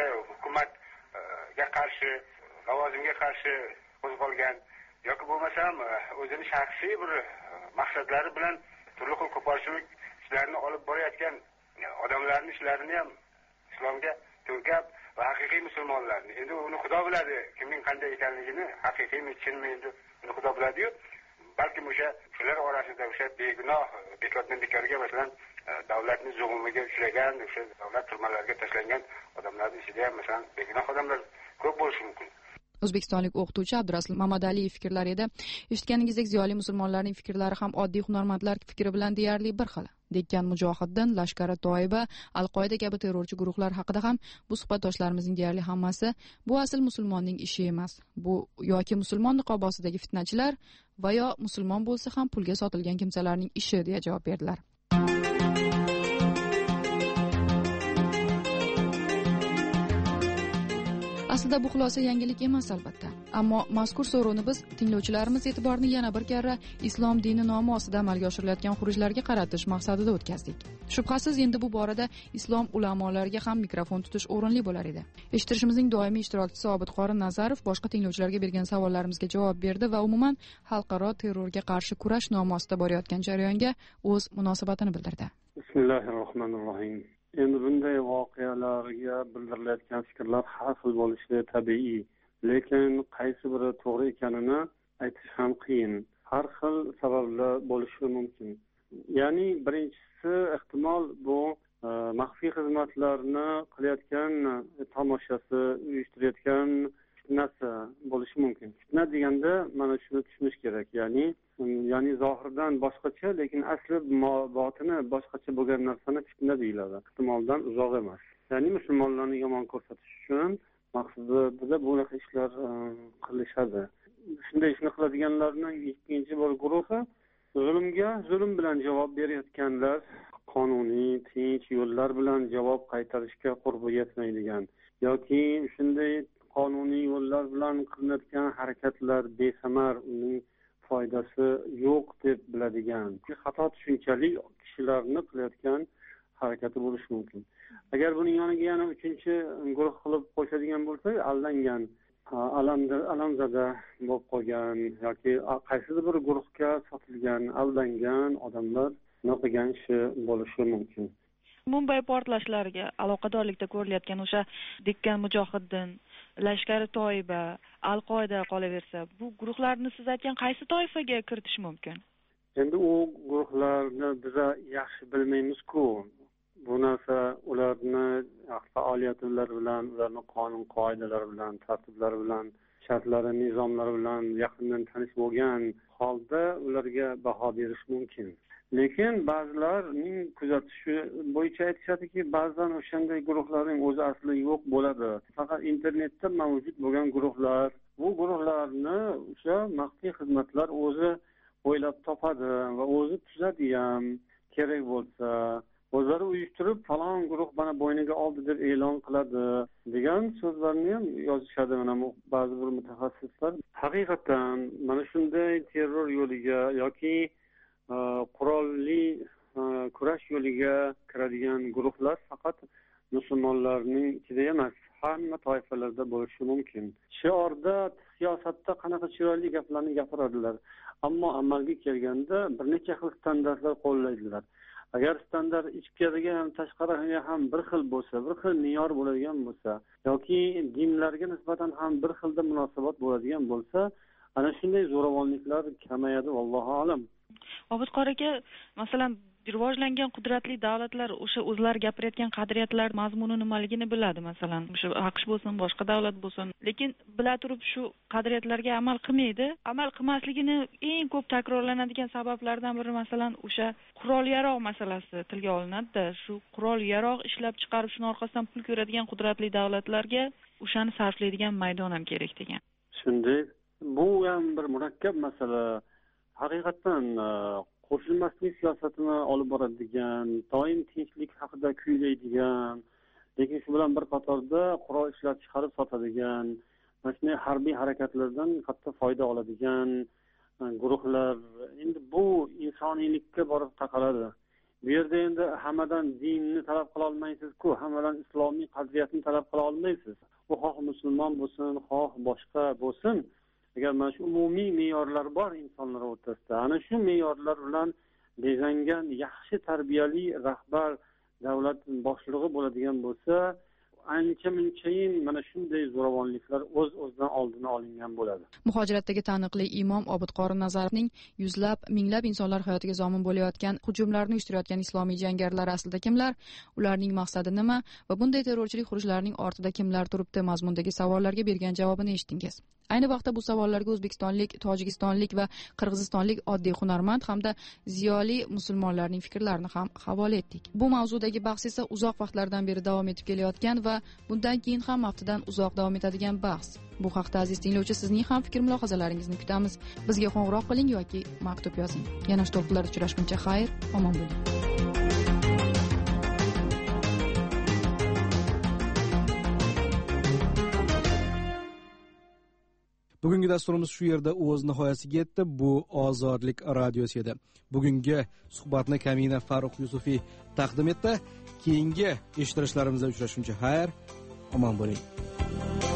hukumatga qarshi, lavozimga qarshi qo'zg'algan yoki bo'lmasam o'zini shaxsiy bir maqsadlari bilan turli xil qo'polchilik ishlarini olib borayotgan odamlarning ishlarini ham islomga to'g'ab va haqiqiy musulmonlarni. Endi uni Xudo biladi, kimning qanday ekanligini, haqiqiymi, chinmi, endi uni Xudo biladi-yu. Balki o'sha shular orasida o'sha begunoh, bekordan bekorga masalan davlatning zulmiga uchragan, o'sha davlat turmalariga tashlangan odamlarning ichida ham masalan begunoh odamlar ko'p bo'lishi mumkin. O'zbekistonlik o'qituvchi Abdurasul Mamadaliyev fikrlari edi. Eshitganingizdek, ziyoli musulmonlarning fikrlari ham oddiy hunarmandlar fikri bilan deyarli bir xil. Dekkan Mujohiddin, Lashkari Toiba, Al-Qoida kabi terrorchi guruhlar haqida ham bu suhbatdoshlarimizning deyarli hammasi bu asl musulmonning ishi emas. Bu yoki musulmon niqobi ostidagi fitnachilar va yo musulmon bo'lsa ham pulga sotilgan kimsalarning ishi deya javob berdilar. Aslida bu xulosa yangilik emas albatta, ammo mazkur so'rovni biz tinglovchilarimiz e'tiborini yana bir karra islom dini nomi ostida amalga oshirilayotgan xurujlarga qaratish maqsadida o'tkazdik. Shubhasiz endi bu borada islom ulamolariga ham mikrofon tutish o'rinli bo'lar edi. Eshittirishimizning doimiy ishtirokchisi Obidqorin Nazarov boshqa tinglovchilarga bergan savollarimizga javob berdi va umuman xalqaro terrorga qarshi kurash nomi ostida borayotgan jarayonga o'z munosabatini bildirdi. Bismillahirrohmanirrohim. Endi bunday voqealarga bildirilayotgan fikrlar har xil bo'lishi tabiiy, lekin qaysi biri to'g'ri ekanini aytish ham qiyin. Har xil sabablar bo'lishi mumkin. Ya'ni birinchisi ehtimol bu maxfiy xizmatlarni qilayotgan tomoshasi, uyushtirayotgan fitnasi bo'lishi mumkin. Fitna deganda mana shuni tushunish kerak. Ya'ni zohirdan boshqacha, lekin asli botini boshqacha bo'lgan narsani fitna deyiladi. Ehtimoldan uzoq emas. Ya'ni musulmonlarni yomon ko'rsatish uchun maqsadida bunaqa ishlar qilishadi. Shunday ishni qiladiganlarning ikkinchi bir guruhi zulmga zulm bilan javob berayotganlar, qonuniy, tinch yo'llar bilan javob qaytarishga qurbi yetmaydigan yoki shunday qonuniy yo'llar bilan qilinayotgan harakatlar besamar, uning foydasi yo'q deb biladigan, xato tushunchali kishilarni qilayotgan harakati bo'lishi mumkin. Agar buning yoniga yana uchinchi guruh qilib qo'yadigan bo'lsak, aldangan, alamzada bo'lib qolgan yoki qaysidir bir guruhga sotilgan, aldangan odamlar qilgan ishi bo'lishi mumkin. Mumbay portlashlariga aloqadorlikda ko'rilayotgan o'sha Dekkan Mujohiddin, Lashkari Toiba, Al-Qoida qolaversa, bu guruhlarni siz aytgan qaysi toifaga kiritish mumkin? Endi u guruhlarni biz yaxshi bilmaymiz-ku. Bu narsa ularni faoliyatlari bilan, ularning qonun qoidalari bilan, tartiblari bilan, shartlari, nizomlari bilan yaqindan tanish bo'lgan holda ularga baho berish mumkin. Lekin ba'zilarning kuzatishi bo'yicha aytishadiki, ba'zan o'shanday guruhlarning o'zi asli yo'q bo'ladi. Faqat internetda mavjud bo'lgan guruhlar, bu guruhlarni o'sha maxfiy xizmatlar o'zi o'ylab topadi va o'zi tuzadi ham, kerak bo'lsa. O'zlari uyushtirib, falon guruh mana bo'yniga oldi deb e'lon qiladi degan so'zlarni ham yozishadi mana ba'zi bir mutaxassislar. Haqiqatan mana shunday terror yo'liga yoki qurolli kurash yo'liga kiradigan guruhlar faqat musulmonlarning ichida emas, hamma toifalarda bo'lishi mumkin. Shiorda, siyosatda qanaqa chiroyli gaplarni gapiradilar, ammo amalga kelganda bir necha xil standartlar qo'llaydilar. Agar standart ichkariga ham tashqariga ham bir xil bo'lsa, bir xil me'yor bo'ladigan bo'lsa yoki dinlarga nisbatan ham bir xilda munosabat bo'ladigan bo'lsa, ana shunday zo'ravonliklar kamayadi, vallohu alam. Obidqor aka, masalan, rivojlangan qudratli davlatlar o'sha o'zlari gapirayotgan qadriyatlar mazmuni nimaligini biladi, masalan, o'sha AQSh bo'lsin, boshqa davlat bo'lsin, lekin bila turib shu qadriyatlarga amal qilmaydi. Amal qilmasligini eng ko'p takrorlanadigan sabablardan biri masalan o'sha qurol-yarog' masalasi tilga olinadi-da. Shu qurol-yarog' ishlab chiqarib, shuni orqasidan pul ko'radigan qudratli davlatlarga o'shani sarflaydigan maydon ham kerak degan. Shunday, bu ham bir murakkab masala. Haqiqatan qo'shilmaslik siyosatini olib boradigan, doim tinchlik haqida kuylaydigan, lekin shu bilan bir qatorda qurol ishlab chiqarib sotadigan, mana shunday harbiy harakatlardan katta foyda oladigan guruhlar endi bu insoniylikka borib taqaladi. Bu yerda endi hammadan dinni talab qila olmaysiz-ku, hammadan islomiy qadriyatni talab qila olmaysiz. Bu xoh musulmon bo'lsin, xoh boshqa bo'lsin. Agar mana shu umumiy me'yorlar bor insonlar o'rtasida, ana shu me'yorlar bilan bezangan yaxshi tarbiyali rahbar davlat boshlig'i bo'ladigan bo'lsa, ancha-munchayin mana shunday zo'ravonliklar o'z-o'zidan oldini olingan bo'ladi. Muhojiratdagi taniqli imom Obidqorin Nazarovning yuzlab, minglab insonlar hayotiga zomin bo'layotgan hujumlarni uyushtirayotgan islomiy jangarilar aslida kimlar, ularning maqsadi nima va bunday terrorchilik xurujlarining ortida kimlar turibdi mazmundagi savollarga bergan javobini eshitdingiz. Ayni vaqtda bu savollarga o'zbekistonlik, tojikistonlik va qirg'izistonlik oddiy hunarmand hamda ziyoli musulmonlarning fikrlarini ham havola etdik. Bu mavzudagi bahs esa uzoq vaqtlardan beri davom etib kelayotgan va bundan keyin ham haftadan uzoq davom etadigan bahs. Bu haqda aziz tinglovchi, sizning ham fikr-mulohazalaringizni kutamiz. Bizga qo'ng'iroq qiling yoki maktub yozing. Yana to'lqinlarda uchrashguncha xayr, omon bo'ling. Bugungi dasturimiz shu yerda o'z nihoyasiga yetdi. Bu Ozodlik radiosi edi. Bugungi suhbatni Kamina Farruh Yusufiy taqdim etdi. Keyingi eshittirishlarimizdagi uchrashguncha xayr, omon bo'ling.